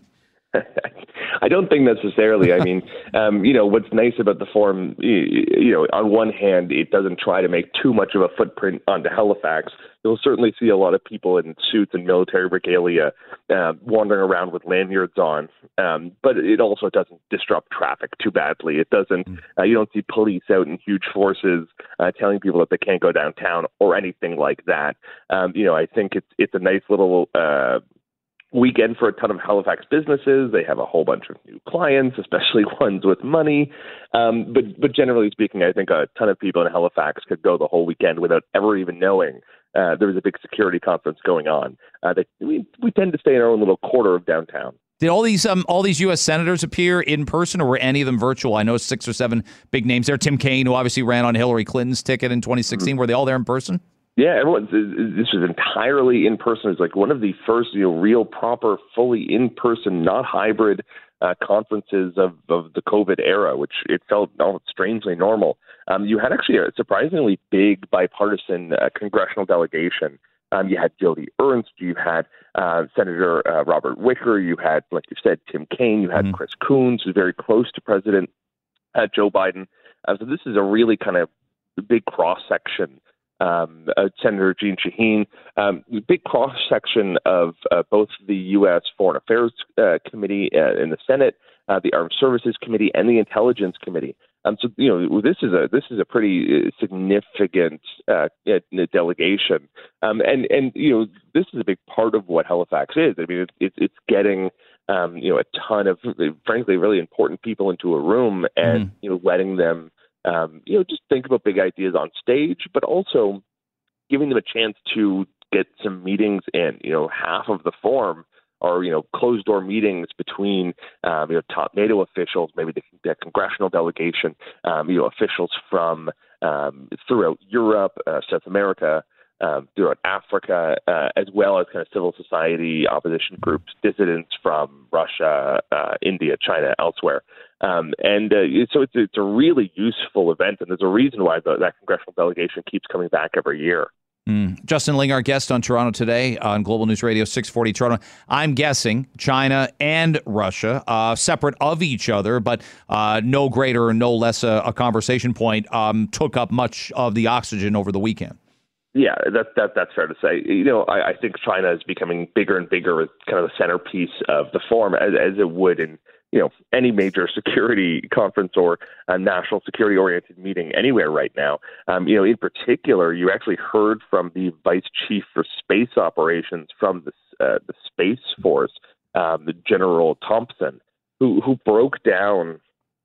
I don't think necessarily. I mean, um, you know, what's nice about the forum, you, you know, on one hand, it doesn't try to make too much of a footprint onto Halifax. You'll certainly see a lot of people in suits and military regalia uh, wandering around with lanyards on, um, but it also doesn't disrupt traffic too badly. It doesn't. Uh, you don't see police out in huge forces uh, telling people that they can't go downtown or anything like that. Um, you know, I think it's it's a nice little Uh, weekend for a ton of Halifax businesses. They have a whole bunch of new clients, especially ones with money. Um, but but generally speaking, I think a ton of people in Halifax could go the whole weekend without ever even knowing uh, there was a big security conference going on. Uh, they, we we tend to stay in our own little quarter of downtown. Did all these um all these U S senators appear in person, or were any of them virtual? I know six or seven big names there. Tim Kaine, who obviously ran on Hillary Clinton's ticket in twenty sixteen. Mm-hmm. Were they all there in person? Yeah, everyone. This was entirely in person. It's like one of the first, you know, real, proper, fully in person, not hybrid uh, conferences of, of the COVID era, which it felt oh, strangely normal. Um, you had actually a surprisingly big bipartisan uh, congressional delegation. Um, you had Jody Ernst, you had uh, Senator uh, Robert Wicker, you had, like you said, Tim Kaine, you had mm-hmm. Chris Coons, who's very close to President uh, Joe Biden. Uh, so this is a really kind of big cross section. Um, uh, Senator Jeanne Shaheen, um, big cross section of uh, both the U S Foreign Affairs uh, Committee uh, in the Senate, uh, the Armed Services Committee, and the Intelligence Committee. Um, so you know this is a this is a pretty significant uh, delegation, um, and and you know this is a big part of what Halifax is. I mean, it's it's, it's getting um, you know a ton of frankly really important people into a room and mm. you know letting them. Um, you know, just think about big ideas on stage, but also giving them a chance to get some meetings in. You know, half of the forum are, you know, closed door meetings between, um, you know, top NATO officials, maybe the, the congressional delegation, um, you know, officials from um, throughout Europe, uh, South America, um, throughout Africa, uh, as well as kind of civil society, opposition groups, dissidents from Russia, uh, India, China, elsewhere. Um, and uh, so it's, it's a really useful event, and there's a reason why the, that congressional delegation keeps coming back every year. Mm. Justin Ling, our guest on Toronto Today on Global News Radio six forty Toronto. I'm guessing China and Russia, uh, separate of each other, but uh, no greater or no less a, a conversation point, um, took up much of the oxygen over the weekend. Yeah, that, that that's fair to say. You know, I, I think China is becoming bigger and bigger as kind of the centerpiece of the forum, as, as it would in you know any major security conference or a national security-oriented meeting anywhere right now. Um, you know, in particular, you actually heard from the vice chief for space operations from the uh, the Space Force, um, the General Thompson, who who broke down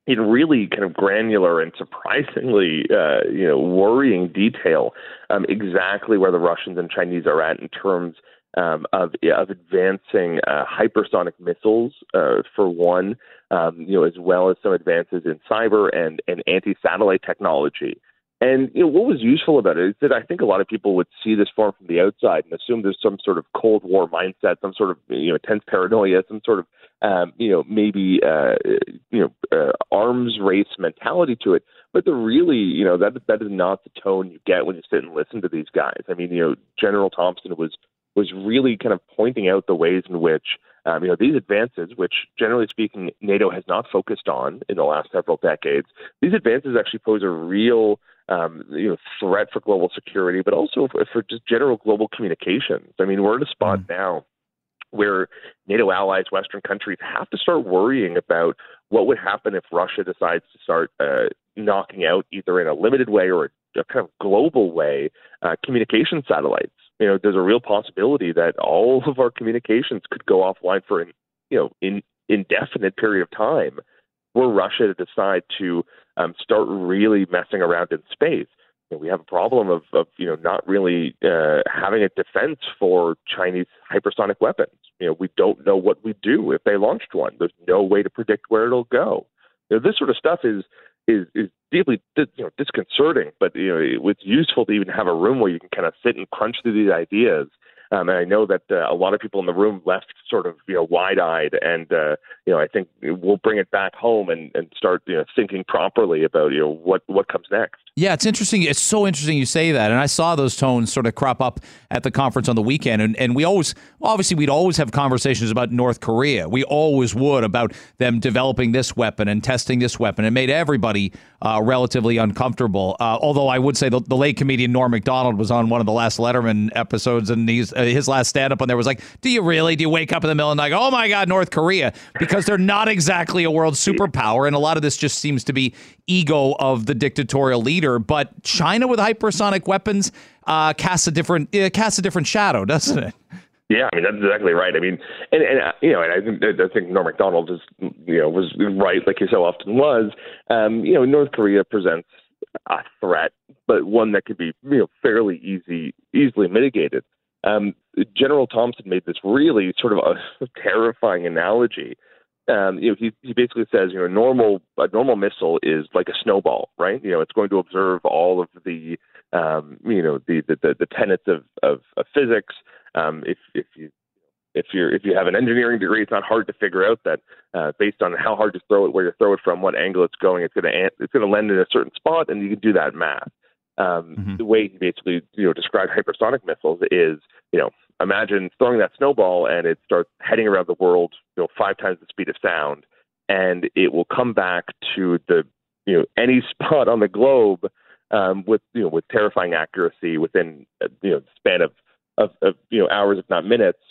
in really kind of granular and surprisingly, uh, you know, worrying detail, um, exactly where the Russians and Chinese are at in terms um, of of advancing uh, hypersonic missiles, uh, for one, um, you know, as well as some advances in cyber and, and anti-satellite technology. And you know, what was useful about it is that I think a lot of people would see this form from the outside and assume there's some sort of Cold War mindset, some sort of you know intense paranoia, some sort of um, you know maybe uh, you know uh, arms race mentality to it. But the really you know that that is not the tone you get when you sit and listen to these guys. I mean, you know, General Thompson was was really kind of pointing out the ways in which um, you know these advances, which generally speaking NATO has not focused on in the last several decades, these advances actually pose a real Um, you know, threat for global security, but also for, for just general global communications. I mean, we're in a spot mm. now where NATO allies, Western countries, have to start worrying about what would happen if Russia decides to start uh, knocking out, either in a limited way or a, a kind of global way, uh, communication satellites. You know, there's a real possibility that all of our communications could go offline for an, you know, in indefinite period of time, were Russia to decide to um, start really messing around in space. You know, we have a problem of, of you know, not really uh, having a defense for Chinese hypersonic weapons. You know, we don't know what we do if they launched one. There's no way to predict where it'll go. You know, this sort of stuff is is is deeply you know disconcerting, but you know, it's useful to even have a room where you can kind of sit and crunch through these ideas. Um, and I know that uh, a lot of people in the room left sort of, you know, wide-eyed, and uh, you know, I think we'll bring it back home and, and start, you know, thinking properly about, you know, what what comes next. Yeah, it's interesting. It's so interesting you say that. And I saw those tones sort of crop up at the conference on the weekend. And, and we always, obviously, we'd always have conversations about North Korea. We always would, about them developing this weapon and testing this weapon. It made everybody uh, relatively uncomfortable. Uh, although I would say the, the late comedian Norm Macdonald was on one of the last Letterman episodes, and he's, uh, his last stand-up on there was like, do you really? Do you wake up in the middle and like, oh my God, North Korea? Because they're not exactly a world superpower. And a lot of this just seems to be ego of the dictatorial leader. But China with hypersonic weapons uh, casts a different uh, casts a different shadow, doesn't it? Yeah, I mean, that's exactly right. I mean, and, and uh, you know, and I think I think Norm Macdonald is, you know, was right, like he so often was. Um, you know, North Korea presents a threat, but one that could be, you know, fairly easy, easily mitigated. Um, General Thompson made this really sort of a terrifying analogy. Um, you know, he, he basically says, you know, a normal a normal missile is like a snowball, right? You know, it's going to observe all of the, um, you know, the the, the, the tenets of, of, of physics. Um, if if you if you if you have an engineering degree, it's not hard to figure out that uh, based on how hard you throw it, where you throw it from, what angle it's going, it's going to it's going to land in a certain spot, and you can do that math. Um, mm-hmm. The way he basically, you know, described hypersonic missiles is, you know, imagine throwing that snowball and it starts heading around the world, you know, five times the speed of sound, and it will come back to the, you know, any spot on the globe um, with, you know, with terrifying accuracy within, uh, you know, the span of, of, of, you know, hours, if not minutes,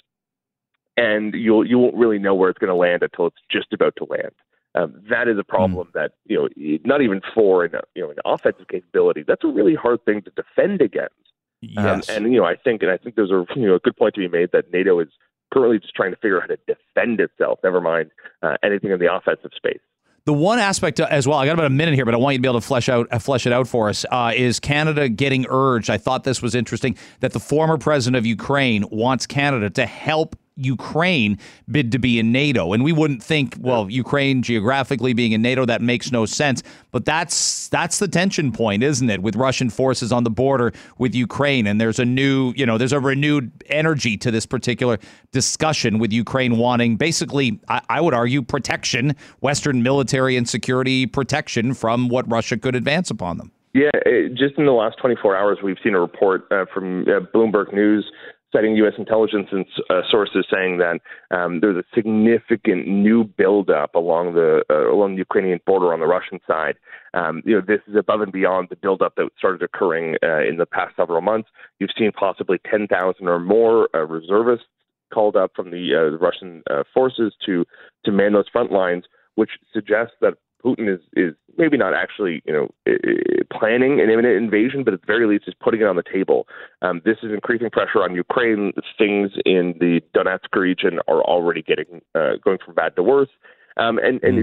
and you'll you won't really know where it's going to land until it's just about to land. Um, that is a problem mm. that, you know, not even for an, you know, an offensive capability, that's a really hard thing to defend against. Yes. Um, and, you know, I think, and I think there's a, you know, a good point to be made that NATO is currently just trying to figure out how to defend itself, never mind uh, anything in the offensive space. The one aspect as well, I got about a minute here, but I want you to be able to flesh out uh, flesh it out for us, uh, is Canada getting urged. I thought this was interesting, that the former president of Ukraine wants Canada to help Ukraine bid to be in NATO. And we wouldn't think, well, Ukraine geographically being in NATO, that makes no sense. But that's that's the tension point, isn't it, with Russian forces on the border with Ukraine. And there's a new, you know, there's a renewed energy to this particular discussion, with Ukraine wanting basically, I, I would argue, protection, Western military and security protection from what Russia could advance upon them. Yeah, it, just in the last twenty-four hours, we've seen a report uh, from uh, Bloomberg News citing U S intelligence and uh, sources saying that um, there's a significant new buildup along the uh, along the Ukrainian border on the Russian side. Um, you know, this is above and beyond the buildup that started occurring uh, in the past several months. You've seen possibly ten thousand or more uh, reservists called up from the, uh, the Russian uh, forces to to man those front lines, which suggests that Putin is, is maybe not actually, you know, planning an imminent invasion, but at the very least is putting it on the table. Um, this is increasing pressure on Ukraine. Things in the Donetsk region are already getting uh, going from bad to worse. Um, and and mm.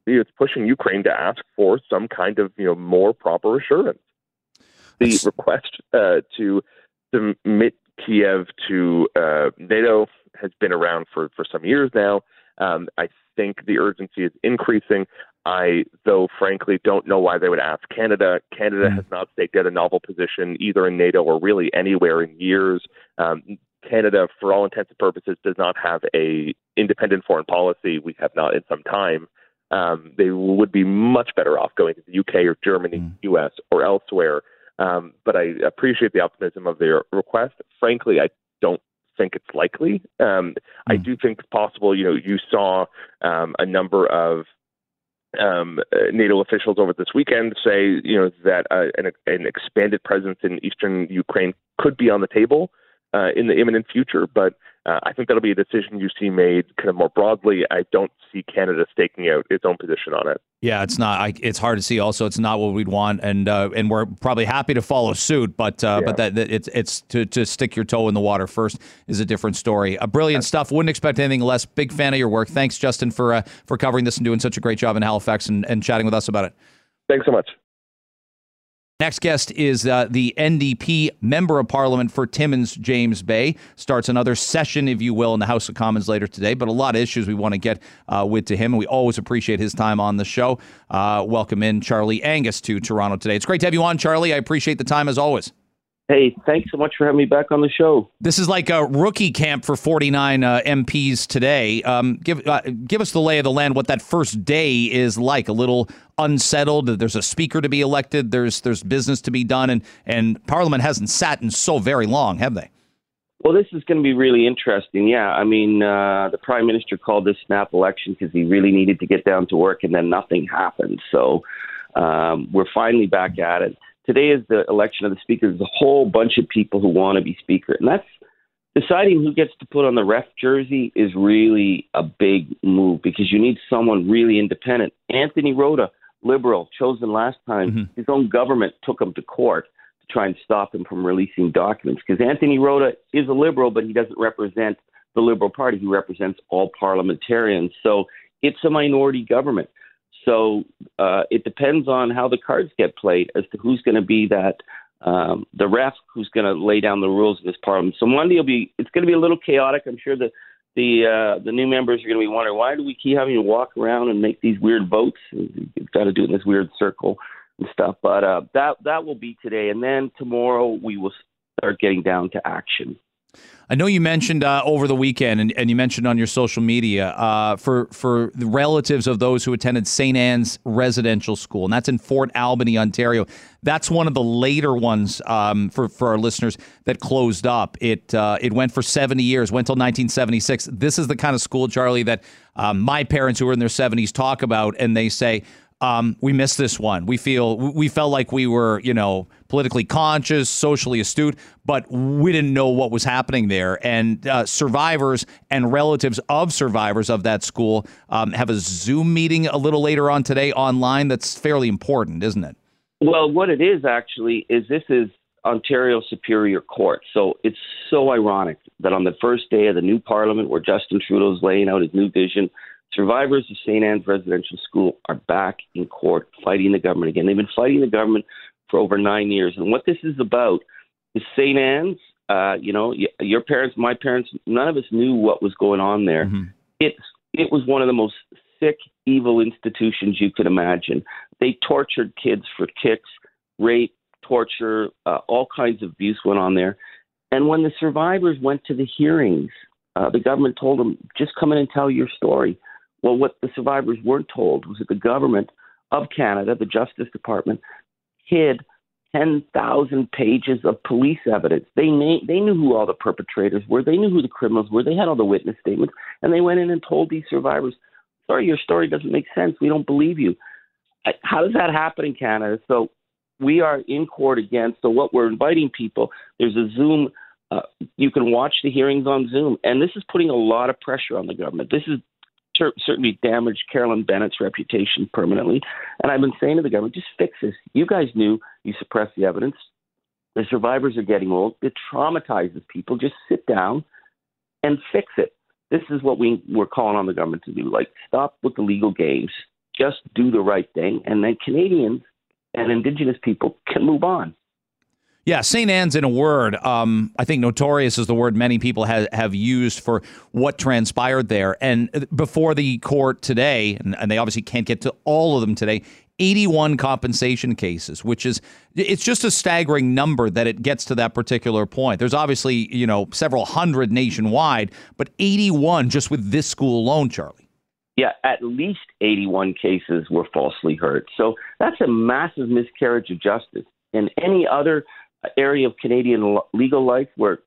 it's pushing Ukraine to ask for some kind of you know more proper assurance. The That's... request uh, to submit Kiev to uh, NATO has been around for, for some years now. Um, I think the urgency is increasing. I, though, frankly, don't know why they would ask Canada. Canada mm. has not staked out a novel position either in NATO or really anywhere in years. Um, Canada, for all intents and purposes, does not have a independent foreign policy. We have not in some time. Um, they would be much better off going to the U K or Germany, mm. U S, or elsewhere. Um, but I appreciate the optimism of their request. Frankly, I don't think it's likely. Um, mm. I do think it's possible. You know, you saw um, a number of um, NATO officials over this weekend say, you know, that uh, an, an expanded presence in eastern Ukraine could be on the table uh, in the imminent future. But uh, I think that'll be a decision you see made kind of more broadly. I don't see Canada staking out its own position on it. Yeah, it's not. I, it's hard to see. Also, it's not what we'd want, and uh, and we're probably happy to follow suit. But uh, yeah. but that, that it's it's to, to stick your toe in the water first is a different story. Uh, brilliant stuff. Wouldn't expect anything less. Big fan of your work. Thanks, Justin, for uh, for covering this and doing such a great job in Halifax and, and chatting with us about it. Thanks so much. Next guest is uh, the N D P Member of Parliament for Timmins, James Bay. Starts another session, if you will, in the House of Commons later today, but a lot of issues we want to get uh, with to him, and we always appreciate his time on the show. Uh, welcome in Charlie Angus to Toronto today. It's great to have you on, Charlie. I appreciate the time as always. Hey, thanks so much for having me back on the show. This is like a rookie camp for forty-nine uh, M Ps today. Um, give uh, give us the lay of the land, what that first day is like. A little unsettled. There's a speaker to be elected. There's there's business to be done, and, and Parliament hasn't sat in so very long, have they? Well, this is going to be really interesting. Yeah, I mean, uh, the Prime Minister called this snap election because he really needed to get down to work, and then nothing happened. So um, we're finally back at it. Today is the election of the speaker. There's a whole bunch of people who want to be speaker. And that's deciding who gets to put on the ref jersey is really a big move because you need someone really independent. Anthony Rota, Liberal, chosen last time, mm-hmm. his own government took him to court to try and stop him from releasing documents because Anthony Rota is a Liberal, but he doesn't represent the Liberal Party. He represents all parliamentarians. So it's a minority government. So uh, it depends on how the cards get played as to who's going to be that um, the ref, who's going to lay down the rules of this parliament. So Monday will be it's going to be a little chaotic. I'm sure that the uh, the new members are going to be wondering why do we keep having to walk around and make these weird votes? You've got to do it in this weird circle and stuff. But uh, that that will be today, and then tomorrow we will start getting down to action. I know you mentioned uh, over the weekend, and, and you mentioned on your social media, uh, for, for the relatives of those who attended Saint Anne's Residential School, and that's in Fort Albany, Ontario. That's one of the later ones um, for, for our listeners that closed up. It uh, it went for seventy years, went till nineteen seventy-six. This is the kind of school, Charlie, that um, my parents who are in their seventies talk about, and they say, Um, we missed this one. We feel we felt like we were, you know, politically conscious, socially astute, but we didn't know what was happening there. And uh, survivors and relatives of survivors of that school um, have a Zoom meeting a little later on today online. That's fairly important, isn't it? Well, what it is actually is this is Ontario Superior Court. So it's so ironic that on the first day of the new parliament where Justin Trudeau's laying out his new vision, survivors of Saint Anne's Residential School are back in court fighting the government again. They've been fighting the government for over nine years. And what this is about is Saint Anne's, uh, you know, your parents, my parents, none of us knew what was going on there. Mm-hmm. It's, it was one of the most sick, evil institutions you could imagine. They tortured kids for kicks, rape, torture, uh, all kinds of abuse went on there. And when the survivors went to the hearings, uh, the government told them, just come in and tell your story. Well, what the survivors weren't told was that the government of Canada, the Justice Department, hid ten thousand pages of police evidence. They na- they knew who all the perpetrators were. They knew who the criminals were. They had all the witness statements. And they went in and told these survivors, sorry, your story doesn't make sense. We don't believe you. How does that happen in Canada? So we are in court again. So what we're inviting people, there's a Zoom. Uh, you can watch the hearings on Zoom. And this is putting a lot of pressure on the government. This is certainly damaged Carolyn Bennett's reputation permanently. And I've been saying to the government, just fix this. You guys knew you suppressed the evidence. The survivors are getting old. It traumatizes people. Just sit down and fix it. This is what we, we're calling on the government to do. Like, stop with the legal games. just do the right thing, and then Canadians and Indigenous people can move on. Yeah, Saint Anne's, in a word, um, I think notorious is the word many people have, have used for what transpired there. And before the court today, and, and they obviously can't get to all of them today, eighty-one compensation cases, which is, it's just a staggering number that it gets to that particular point. There's obviously, you know, several hundred nationwide, but eighty-one just with this school alone, Charlie. Yeah, at least eighty-one cases were falsely heard. So that's a massive miscarriage of justice. In any other area of Canadian legal life where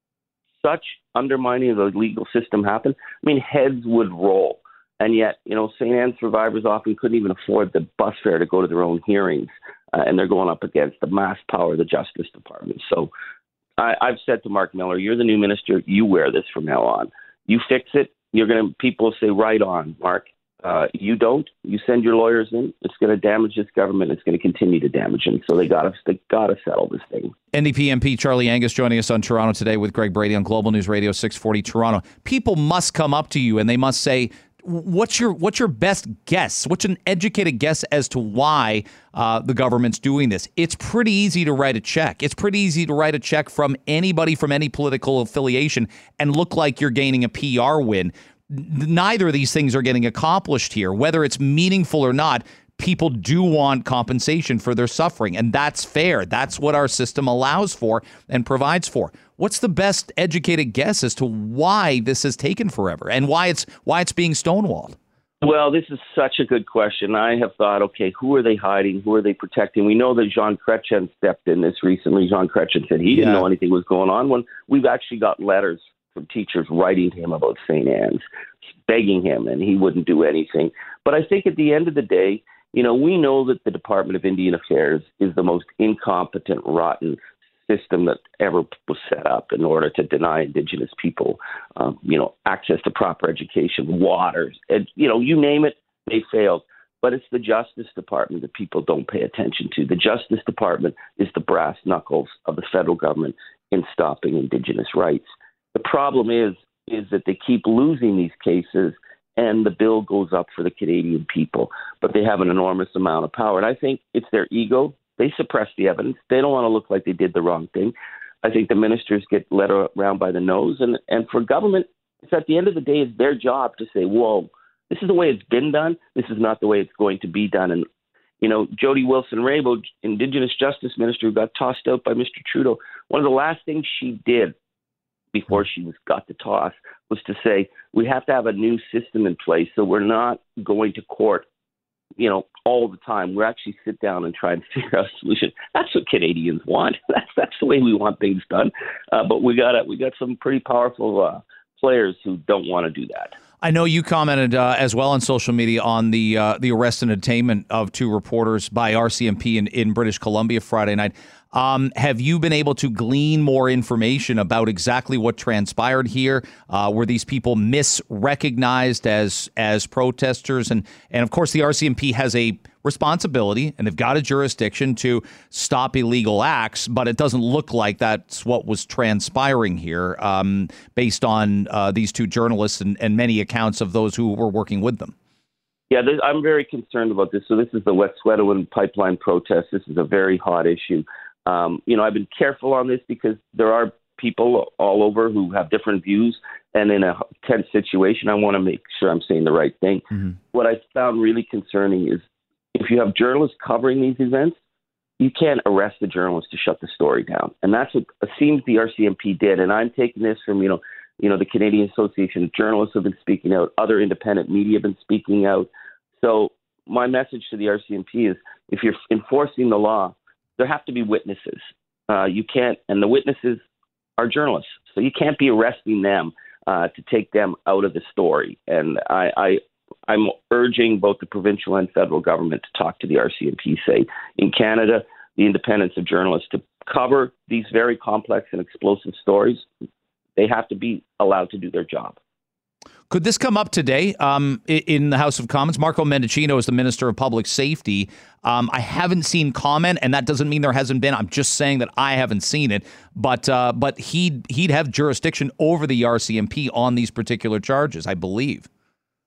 such undermining of the legal system happened, I mean, heads would roll. And yet, you know, Saint Anne's survivors often couldn't even afford the bus fare to go to their own hearings. Uh, and they're going up against the mass power of the Justice Department. So I, I've said to Mark Miller, you're the new minister. You wear this from now on. You fix it. You're going to, people say, right on, Mark. Uh, you don't. You send your lawyers in. It's going to damage this government. It's going to continue to damage them. So they got to they got to settle this thing. N D P M P Charlie Angus joining us on Toronto Today with Greg Brady on Global News Radio six forty Toronto. People must come up to you and they must say, "What's your what's your best guess? What's an educated guess as to why uh, the government's doing this?" It's pretty easy to write a check. It's pretty easy to write a check from anybody from any political affiliation and look like you're gaining a P R win. Neither of these things are getting accomplished here. Whether it's meaningful or not, people do want compensation for their suffering, and that's fair. That's what our system allows for and provides for. What's the best educated guess as to why this has taken forever and why it's why it's being stonewalled? Well, this is such a good question. I have thought, okay, who are they hiding? Who are they protecting? We know that Jean Chrétien stepped in this recently. Jean Chrétien said he didn't Yeah. know anything was going on. When we've actually got letters from teachers writing to him about Saint Anne's, begging him, and he wouldn't do anything. But I think at the end of the day, you know, we know that the Department of Indian Affairs is the most incompetent, rotten system that ever was set up in order to deny Indigenous people, um, you know, access to proper education, water, and, you know, you name it, they failed. But it's the Justice Department that people don't pay attention to. The Justice Department is the brass knuckles of the federal government in stopping Indigenous rights. The problem is, is that they keep losing these cases and the bill goes up for the Canadian people, but they have an enormous amount of power. And I think it's their ego. They suppress the evidence. They don't want to look like they did the wrong thing. I think the ministers get led around by the nose. And, and for government, it's at the end of the day, it's their job to say, whoa, this is the way it's been done. This is not the way it's going to be done. And, you know, Jody Wilson-Raybould, Indigenous Justice Minister, who got tossed out by Mister Trudeau, one of the last things she did before she was got the toss was to say, we have to have a new system in place so we're not going to court, you know, all the time. We're actually sit down and try and figure out a solution. That's what Canadians want. That's that's the way we want things done. Uh, but we got we got some pretty powerful uh, players who don't want to do that. I know you commented uh, as well on social media on the uh, the arrest and detainment of two reporters by R C M P in, in British Columbia Friday night. Um, have you been able to glean more information about exactly what transpired here? Uh, were these people misrecognized as as protesters? And and of course, the R C M P has a responsibility and they've got a jurisdiction to stop illegal acts, but it doesn't look like that's what was transpiring here um, based on uh, these two journalists and, and many accounts of those who were working with them. Yeah, I'm very concerned about this. So this is the Wet'suwet'en pipeline protest. This is a very hot issue. Um, you know, I've been careful on this because there are people all over who have different views. And in a tense situation, I want to make sure I'm saying the right thing. Mm-hmm. What I found really concerning is if you have journalists covering these events, you can't arrest the journalist to shut the story down. And that's what it seems the R C M P did. And I'm taking this from, you know, you know, the Canadian Association of Journalists have been speaking out. Other independent media have been speaking out. So my message to the R C M P is if you're enforcing the law, there have to be witnesses. Uh, you can't, and the witnesses are journalists. So you can't be arresting them uh, to take them out of the story. And I, I, I'm urging both the provincial and federal government to talk to the R C M P, say, in Canada, the independence of journalists to cover these very complex and explosive stories. They have to be allowed to do their job. Could this come up today um, in the House of Commons? Marco Mendicino is the Minister of Public Safety. Um, I haven't seen comment, and that doesn't mean there hasn't been. I'm just saying that I haven't seen it. But uh, but he'd, he'd have jurisdiction over the R C M P on these particular charges, I believe.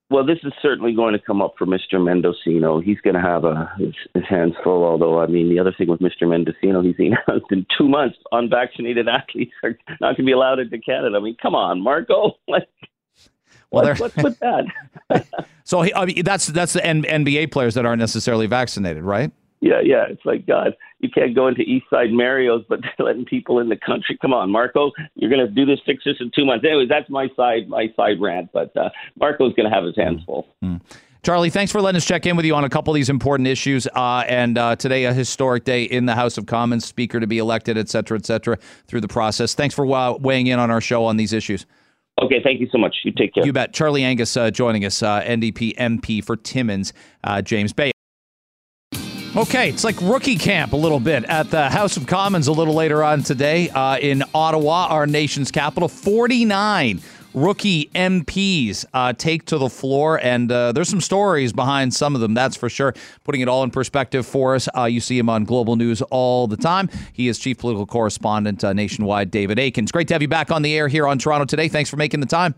Well, this is certainly going to come up for Mister Mendocino. He's going to have a, his, his hands full, although, I mean, the other thing with Mister Mendocino, he's announced in two months unvaccinated athletes are not going to be allowed into Canada. I mean, come on, Marco. Like, well, what, what's with that? So he, I mean, that's that's the N B A players that aren't necessarily vaccinated, right? Yeah, yeah. It's like, God, you can't go into Eastside Mario's, but letting people in the country. Come on, Marco, you're going to do this fix this in two months. Anyways, that's my side, my side rant. But uh, Marco's going to have his hands full. Mm-hmm. Charlie, thanks for letting us check in with you on a couple of these important issues. Uh, and uh, today, a historic day in the House of Commons, Speaker to be elected, et cetera, et cetera, through the process. Thanks for uh, weighing in on our show on these issues. Okay, thank you so much. You take care. You bet. Charlie Angus uh, joining us, uh, N D P M P for Timmins, uh, James Bay. Okay, it's like rookie camp a little bit at the House of Commons a little later on today uh, in Ottawa, our nation's capital. forty-nine rookie M Ps uh, take to the floor, and uh, there's some stories behind some of them, that's for sure. Putting it all in perspective for us, uh, you see him on Global News all the time. He is chief political correspondent uh, nationwide, David Akin. It's great to have you back on the air here on Toronto Today. Thanks for making the time.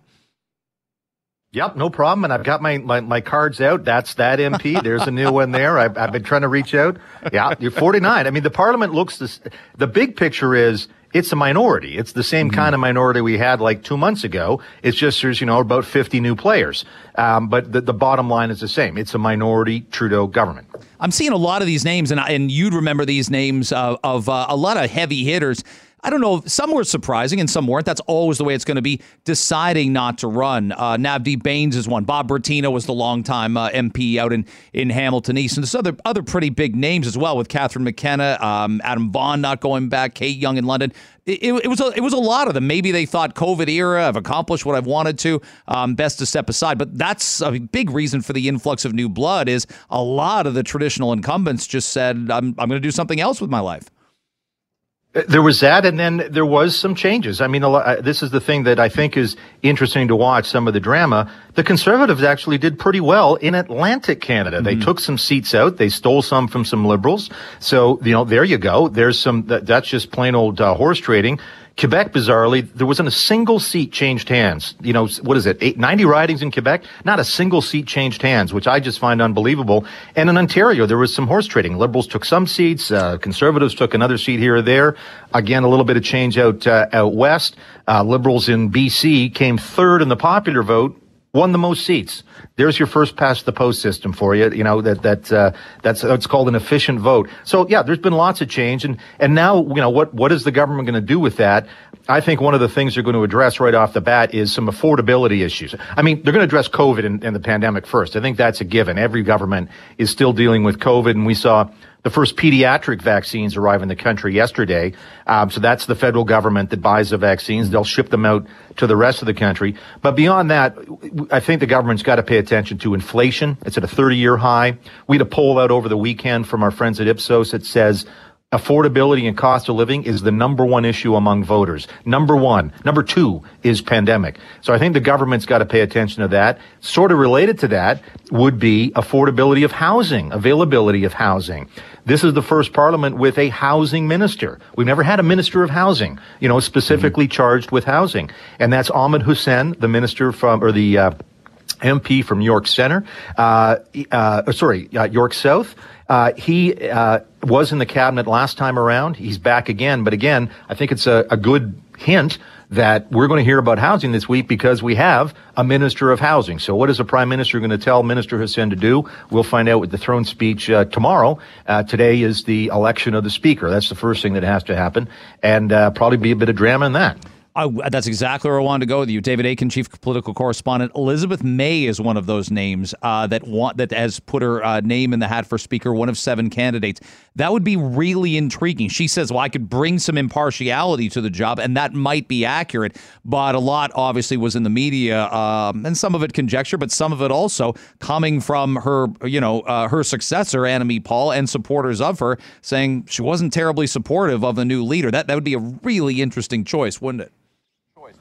Yep, no problem. And I've got my, my, my cards out. That's that M P. There's a new one there. I've, I've been trying to reach out. Yeah, you're forty-nine. I mean, the parliament looks this. The big picture is it's a minority. It's the same mm-hmm. kind of minority we had like two months ago. It's just there's, you know, about fifty new players. Um, but the, the bottom line is the same. It's a minority Trudeau government. I'm seeing a lot of these names, and, and you'd remember these names uh, of uh, a lot of heavy hitters. I don't know, some were surprising and some weren't. That's always the way it's going to be, deciding not to run. Uh, Navdeep Bains is one. Bob Bertino was the longtime uh, M P out in, in Hamilton East. And there's other, other pretty big names as well, with Catherine McKenna, um, Adam Vaughan not going back, Kate Young in London. It, it, it was a, it was a lot of them. Maybe they thought COVID era, I've accomplished what I've wanted to, um, best to step aside. But that's a big reason for the influx of new blood is a lot of the traditional incumbents just said, I'm, I'm going to do something else with my life. There was that, and then there was some changes. I mean, a lot, this is the thing that I think is interesting to watch, some of the drama. The Conservatives actually did pretty well in Atlantic Canada. Mm-hmm. They took some seats out. They stole some from some Liberals. So, you know, there you go. There's some, that, that's just plain old uh, horse trading. Quebec, bizarrely, there wasn't a single seat changed hands. You know, what is it, eight, ninety ridings in Quebec? Not a single seat changed hands, which I just find unbelievable. And in Ontario, there was some horse trading. Liberals took some seats. Uh, Conservatives took another seat here or there. Again, a little bit of change out, uh, out west. Uh, Liberals in B C came third in the popular vote, won the most seats. There's your first past the post system for you. You know, that, that, uh, that's, that's called an efficient vote. So yeah, there's been lots of change. And, and now, you know, what, what is the government going to do with that? I think one of the things they're going to address right off the bat is some affordability issues. I mean, they're going to address COVID and, and the pandemic first. I think that's a given. Every government is still dealing with COVID, and we saw the first pediatric vaccines arrive in the country yesterday. Um, so that's the federal government that buys the vaccines. They'll ship them out to the rest of the country. But beyond that, I think the government's got to pay attention to inflation. It's at a thirty-year high. We had a poll out over the weekend from our friends at Ipsos that says affordability and cost of living is the number one issue among voters. Number one. Number two is pandemic. So I think the government's got to pay attention to that. Sort of related to that would be affordability of housing, availability of housing. This is the first parliament with a housing minister. We've never had a minister of housing, you know, specifically mm-hmm. charged with housing. And that's Ahmed Hussein, the minister from, or the uh, M P from York Centre, uh, uh, sorry, uh, York South. Uh, he uh, was in the cabinet last time around. He's back again. But again, I think it's a, a good hint that we're going to hear about housing this week because we have a minister of housing. So what is the prime minister going to tell Minister Hussein to do? We'll find out with the throne speech uh, tomorrow. Uh, today is the election of the speaker. That's the first thing that has to happen. And uh, probably be a bit of drama in that. I, that's exactly where I wanted to go with you. David Akin, chief political correspondent. Elizabeth May is one of those names uh, that want that has put her uh, name in the hat for speaker, one of seven candidates. That would be really intriguing. She says, well, I could bring some impartiality to the job, and that might be accurate. But a lot obviously was in the media, um, and some of it conjecture, but some of it also coming from her, you know, uh, her successor, Annamie Paul, and supporters of her saying she wasn't terribly supportive of the new leader. That, that would be a really interesting choice, wouldn't it?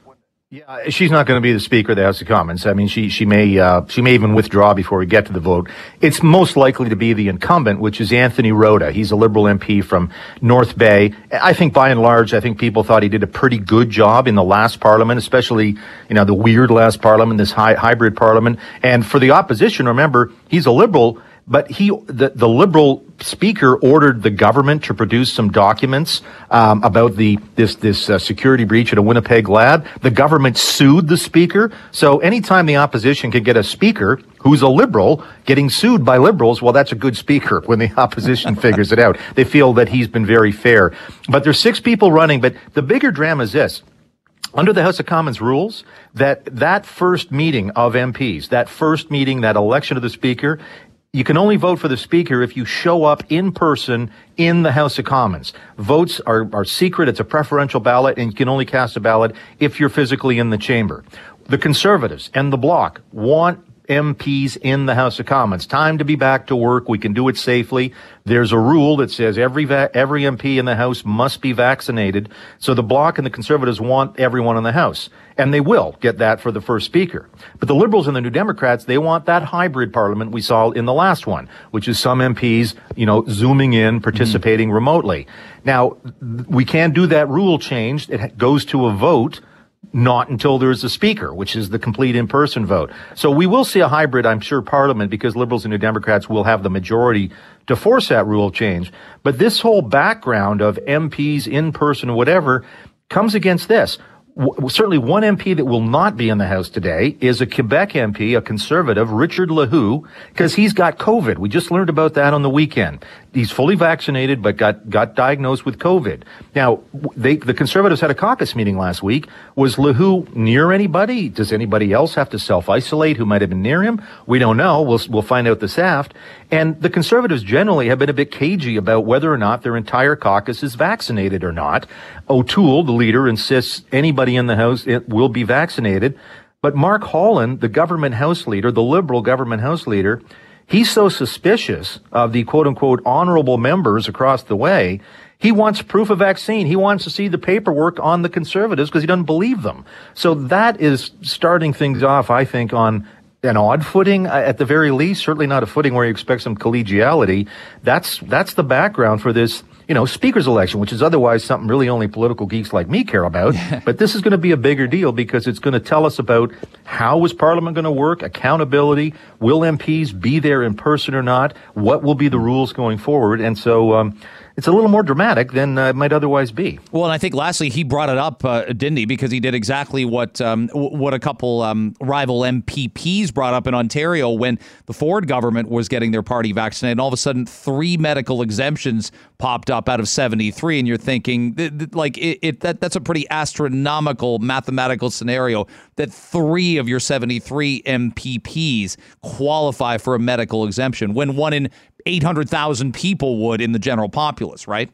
Yeah, she's not going to be the Speaker of the House of Commons. I mean, she she may uh, she may even withdraw before we get to the vote. It's most likely to be the incumbent, which is Anthony Rota. He's a Liberal M P from North Bay. I think by and large, I think people thought he did a pretty good job in the last Parliament, especially, you know, the weird last Parliament, this high, hybrid Parliament. And for the opposition, remember, he's a Liberal, but he the, the Liberal Speaker ordered the government to produce some documents um, about the this this uh, security breach at a Winnipeg lab. The government sued the Speaker. So anytime the opposition can get a Speaker who's a Liberal getting sued by Liberals, well, that's a good Speaker when the opposition figures it out. They feel that he's been very fair. But there's six people running. But the bigger drama is this. Under the House of Commons rules, that that first meeting of M Ps, that first meeting, that election of the Speaker, you can only vote for the Speaker if you show up in person in the House of Commons. Votes are, are secret. It's a preferential ballot, and you can only cast a ballot if you're physically in the chamber. The Conservatives and the Bloc want M Ps in the House of Commons. Time to be back to work. We can do it safely. There's a rule that says every va- every M P in the House must be vaccinated. So the Bloc and the Conservatives want everyone in the House. And they will get that for the first Speaker. But the Liberals and the New Democrats, they want that hybrid Parliament we saw in the last one, which is some M Ps, you know, zooming in, participating mm-hmm. remotely. Now, we can't do that rule change. It goes to a vote. Not until there's a Speaker, which is the complete in-person vote. So we will see a hybrid, I'm sure, Parliament, because Liberals and New Democrats will have the majority to force that rule change. But this whole background of M Ps in person, whatever, comes against this. W- certainly one M P that will not be in the House today is a Quebec M P, a Conservative, Richard Lehoux, because he's got COVID. We just learned about that on the weekend. He's fully vaccinated, but got, got diagnosed with COVID. Now, they, the Conservatives had a caucus meeting last week. Was Lehoux near anybody? Does anybody else have to self-isolate who might have been near him? We don't know. We'll, we'll find out this aft. And the Conservatives generally have been a bit cagey about whether or not their entire caucus is vaccinated or not. O'Toole, the leader, insists anybody in the House will be vaccinated. But Mark Holland, the government House leader, the Liberal government House leader, he's so suspicious of the quote-unquote honorable members across the way, he wants proof of vaccine. He wants to see the paperwork on the Conservatives because he doesn't believe them. So that is starting things off, I think, on an odd footing at the very least, certainly not a footing where you expect some collegiality. That's that's the background for this, you know, Speaker's election, which is otherwise something really only political geeks like me care about. But this is going to be a bigger deal because it's going to tell us about how is Parliament going to work, accountability, will M Ps be there in person or not, what will be the rules going forward. And so um, it's a little more dramatic than uh, it might otherwise be. Well, and I think lastly, he brought it up, uh, didn't he? Because he did exactly what um, what a couple um, rival M P Ps brought up in Ontario when the Ford government was getting their party vaccinated. And all of a sudden, three medical exemptions popped up out of seventy-three. And you're thinking, th- th- like, it, it that that's a pretty astronomical mathematical scenario that three of your seventy-three M P Ps qualify for a medical exemption when one in eight hundred thousand people would in the general populace, right?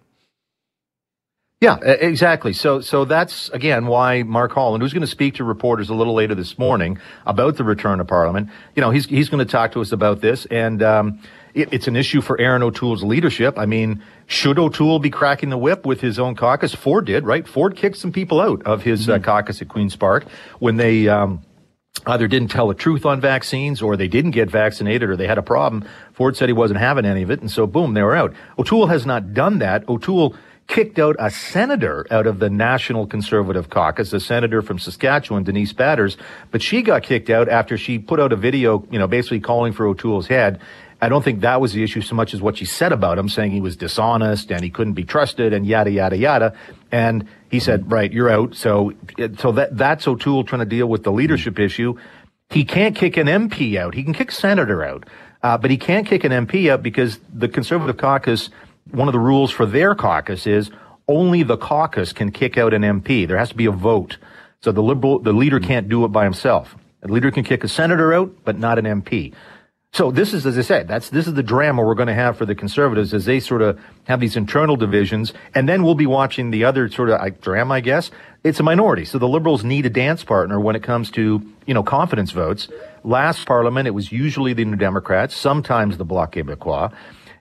Yeah, exactly. So so that's, again, why Mark Holland, who's going to speak to reporters a little later this morning about the return of Parliament, you know, he's he's going to talk to us about this. And um, it, it's an issue for Aaron O'Toole's leadership. I mean, should O'Toole be cracking the whip with his own caucus? Ford did, right? Ford kicked some people out of his mm-hmm. uh, caucus at Queen's Park when they um, either didn't tell the truth on vaccines or they didn't get vaccinated or they had a problem. Ford said he wasn't having any of it, and so, boom, they were out. O'Toole has not done that. O'Toole kicked out a senator out of the National Conservative Caucus, a senator from Saskatchewan, Denise Batters, but she got kicked out after she put out a video, you know, basically calling for O'Toole's head. I don't think that was the issue so much as what she said about him, saying he was dishonest and he couldn't be trusted and yada, yada, yada. And he said, right, you're out. So, so that, that's O'Toole trying to deal with the leadership issue. He can't kick an M P out. He can kick a senator out, uh, but he can't kick an M P out because the Conservative Caucus, one of the rules for their caucus is only the caucus can kick out an M P. There has to be a vote. So the liberal, the leader can't do it by himself. The leader can kick a senator out, but not an M P. So this is, as I said, that's, this is the drama we're going to have for the Conservatives as they sort of have these internal divisions. And then we'll be watching the other sort of like, drama, I guess. It's a minority. So the Liberals need a dance partner when it comes to, you know, confidence votes. Last Parliament, it was usually the New Democrats, sometimes the Bloc Québécois.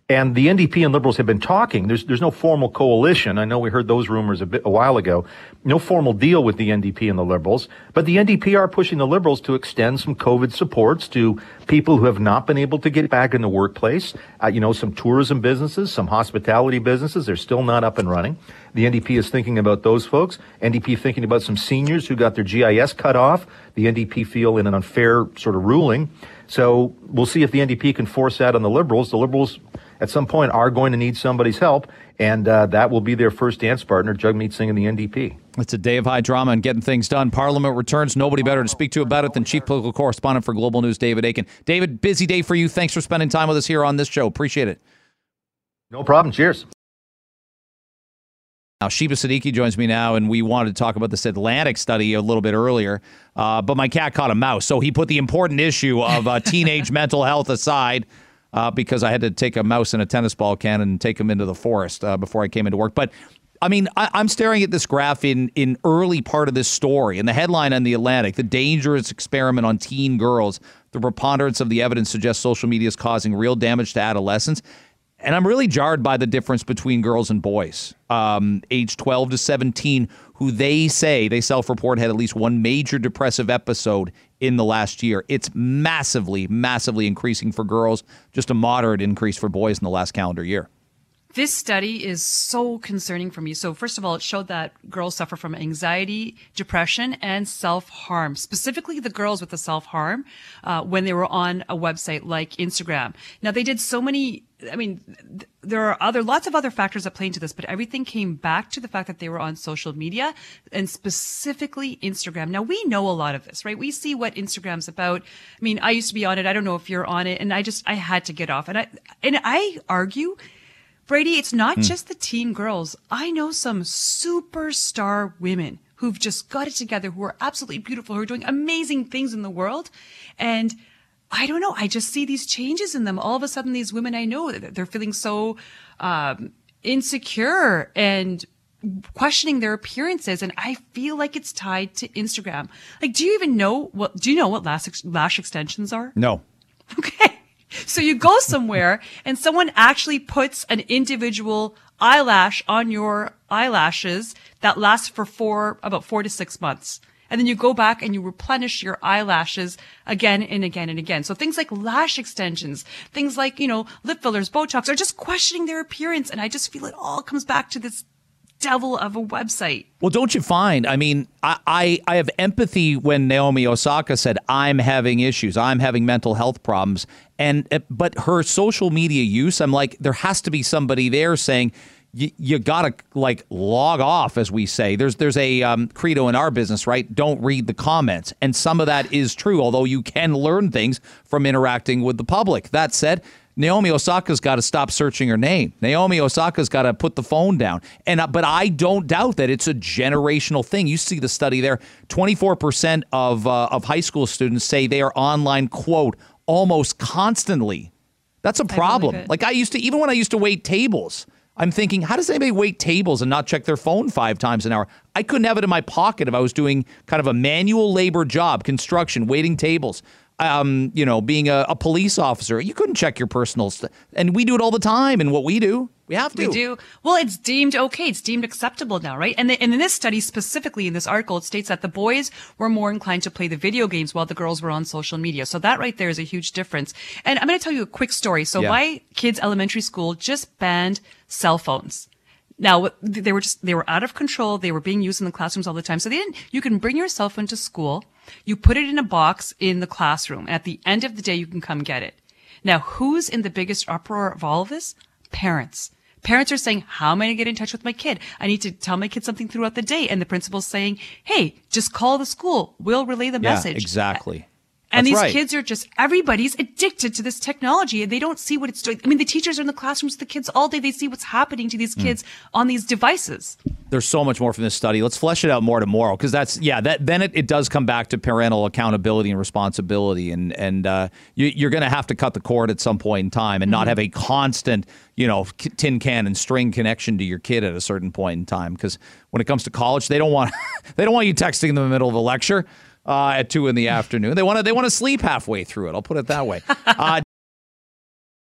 And the N D P and Liberals have been talking. There's there's no formal coalition. I know we heard those rumors a bit a while ago. No formal deal with the N D P and the Liberals. But the N D P are pushing the Liberals to extend some COVID supports to people who have not been able to get back in the workplace. Uh, you know, some tourism businesses, some hospitality businesses, they're still not up and running. The N D P is thinking about those folks. N D P thinking about some seniors who got their G I S cut off. The N D P feel in an unfair sort of ruling. So we'll see if the N D P can force that on the Liberals. The Liberals, at some point, are going to need somebody's help, and uh, that will be their first dance partner, Jagmeet Singh and the N D P. It's a day of high drama and getting things done. Parliament returns. Nobody better to speak to about it than Chief Political Correspondent for Global News, David Akin. David, busy day for you. Thanks for spending time with us here on this show. Appreciate it. No problem. Cheers. Now, Sheba Siddiqui joins me now, and we wanted to talk about this Atlantic study a little bit earlier, uh, but my cat caught a mouse, so he put the important issue of uh, teenage mental health aside uh, because I had to take a mouse in a tennis ball can and take him into the forest uh, before I came into work. But, I mean, I- I'm staring at this graph in, in early part of this story, and the headline on The Atlantic, the dangerous experiment on teen girls, the preponderance of the evidence suggests social media is causing real damage to adolescents. And I'm really jarred by the difference between girls and boys, um, age twelve to seventeen, who they say, they self-report, had at least one major depressive episode in the last year. It's massively, massively increasing for girls, just a moderate increase for boys in the last calendar year. This study is so concerning for me. So first of all, it showed that girls suffer from anxiety, depression, and self-harm, specifically the girls with the self-harm uh, when they were on a website like Instagram. Now, they did so many, I mean, th- there are other lots of other factors that play into this, but everything came back to the fact that they were on social media and specifically Instagram. Now, we know a lot of this, right? We see what Instagram's about. I mean, I used to be on it. I don't know if you're on it. And I just, I had to get off. And I, and I argue, Brady, it's not mm. just the teen girls. I know some superstar women who've just got it together, who are absolutely beautiful, who are doing amazing things in the world. And I don't know, I just see these changes in them. All of a sudden, these women I know, they're feeling so um, insecure and questioning their appearances. And I feel like it's tied to Instagram. Like, do you even know what, do you know what lash, ex- lash extensions are? No. Okay. So you go somewhere and someone actually puts an individual eyelash on your eyelashes that lasts for four, about four to six months. And then you go back and you replenish your eyelashes again and again and again. So things like lash extensions, things like, you know, lip fillers, Botox are just questioning their appearance. And I just feel it all comes back to this devil of a website. Well, don't you find, I mean, I, I, I have empathy when Naomi Osaka said, I'm having issues, I'm having mental health problems. And, but her social media use, I'm like, there has to be somebody there saying, you, you got to like log off, as we say. There's there's a um, credo in our business, right? Don't read the comments. And some of that is true, although you can learn things from interacting with the public. That said, Naomi Osaka's got to stop searching her name. Naomi Osaka's got to put the phone down. And uh, but I don't doubt that it's a generational thing. You see the study there. twenty-four percent of uh, of high school students say they are online, quote, almost constantly. That's a problem. Like I used to, even when I used to wait tables, I'm thinking, how does anybody wait tables and not check their phone five times an hour? I couldn't have it in my pocket if I was doing kind of a manual labor job, construction, waiting tables. Um, you know, being a, a police officer, you couldn't check your personal stuff. And we do it all the time in what we do. We have to. We do. Well, it's deemed okay. It's deemed acceptable now, right? And, the, and in this study, specifically in this article, it states that the boys were more inclined to play the video games while the girls were on social media. So that right there is a huge difference. And I'm going to tell you a quick story. So yeah. My kids' elementary school just banned cell phones. Now, they were just, they were out of control. They were being used in the classrooms all the time. So they didn't, you can bring your cell phone to school. You put it in a box in the classroom. And at the end of the day, you can come get it. Now, who's in the biggest uproar of all of this? Parents. Parents are saying, how am I going to get in touch with my kid? I need to tell my kid something throughout the day. And the principal's saying, hey, just call the school. We'll relay the yeah, message. Exactly. And That's these right. kids are just, everybody's addicted to this technology and they don't see what it's doing. I mean, the teachers are in the classrooms with the kids all day. They see what's happening to these kids mm. on these devices. There's so much more from this study. Let's flesh it out more tomorrow because that's, yeah, that then it, it does come back to parental accountability and responsibility. And, and uh, you, you're going to have to cut the cord at some point in time and mm-hmm. not have a constant, you know, tin can and string connection to your kid at a certain point in time. Because when it comes to college, they don't want, they don't want you texting in the middle of a lecture. Uh, at two in the afternoon. They want to they want to sleep halfway through it. I'll put it that way. Uh,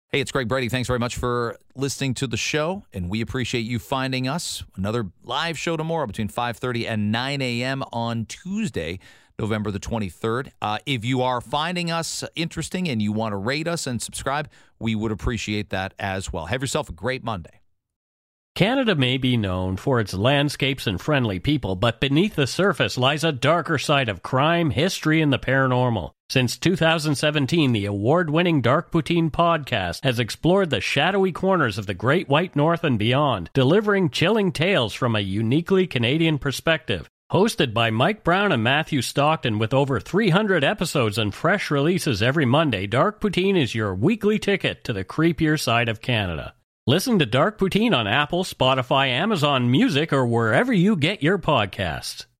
Hey, it's Greg Brady. Thanks very much for listening to the show, and we appreciate you finding us. Another live show tomorrow between five thirty and nine a.m. on Tuesday, November the twenty-third. Uh, if you are finding us interesting and you want to rate us and subscribe, we would appreciate that as well. Have yourself a great Monday. Canada may be known for its landscapes and friendly people, but beneath the surface lies a darker side of crime, history, and the paranormal. Since two thousand seventeen, the award-winning Dark Poutine podcast has explored the shadowy corners of the Great White North and beyond, delivering chilling tales from a uniquely Canadian perspective. Hosted by Mike Brown and Matthew Stockton with over three hundred episodes and fresh releases every Monday, Dark Poutine is your weekly ticket to the creepier side of Canada. Listen to Dark Poutine on Apple, Spotify, Amazon Music, or wherever you get your podcasts.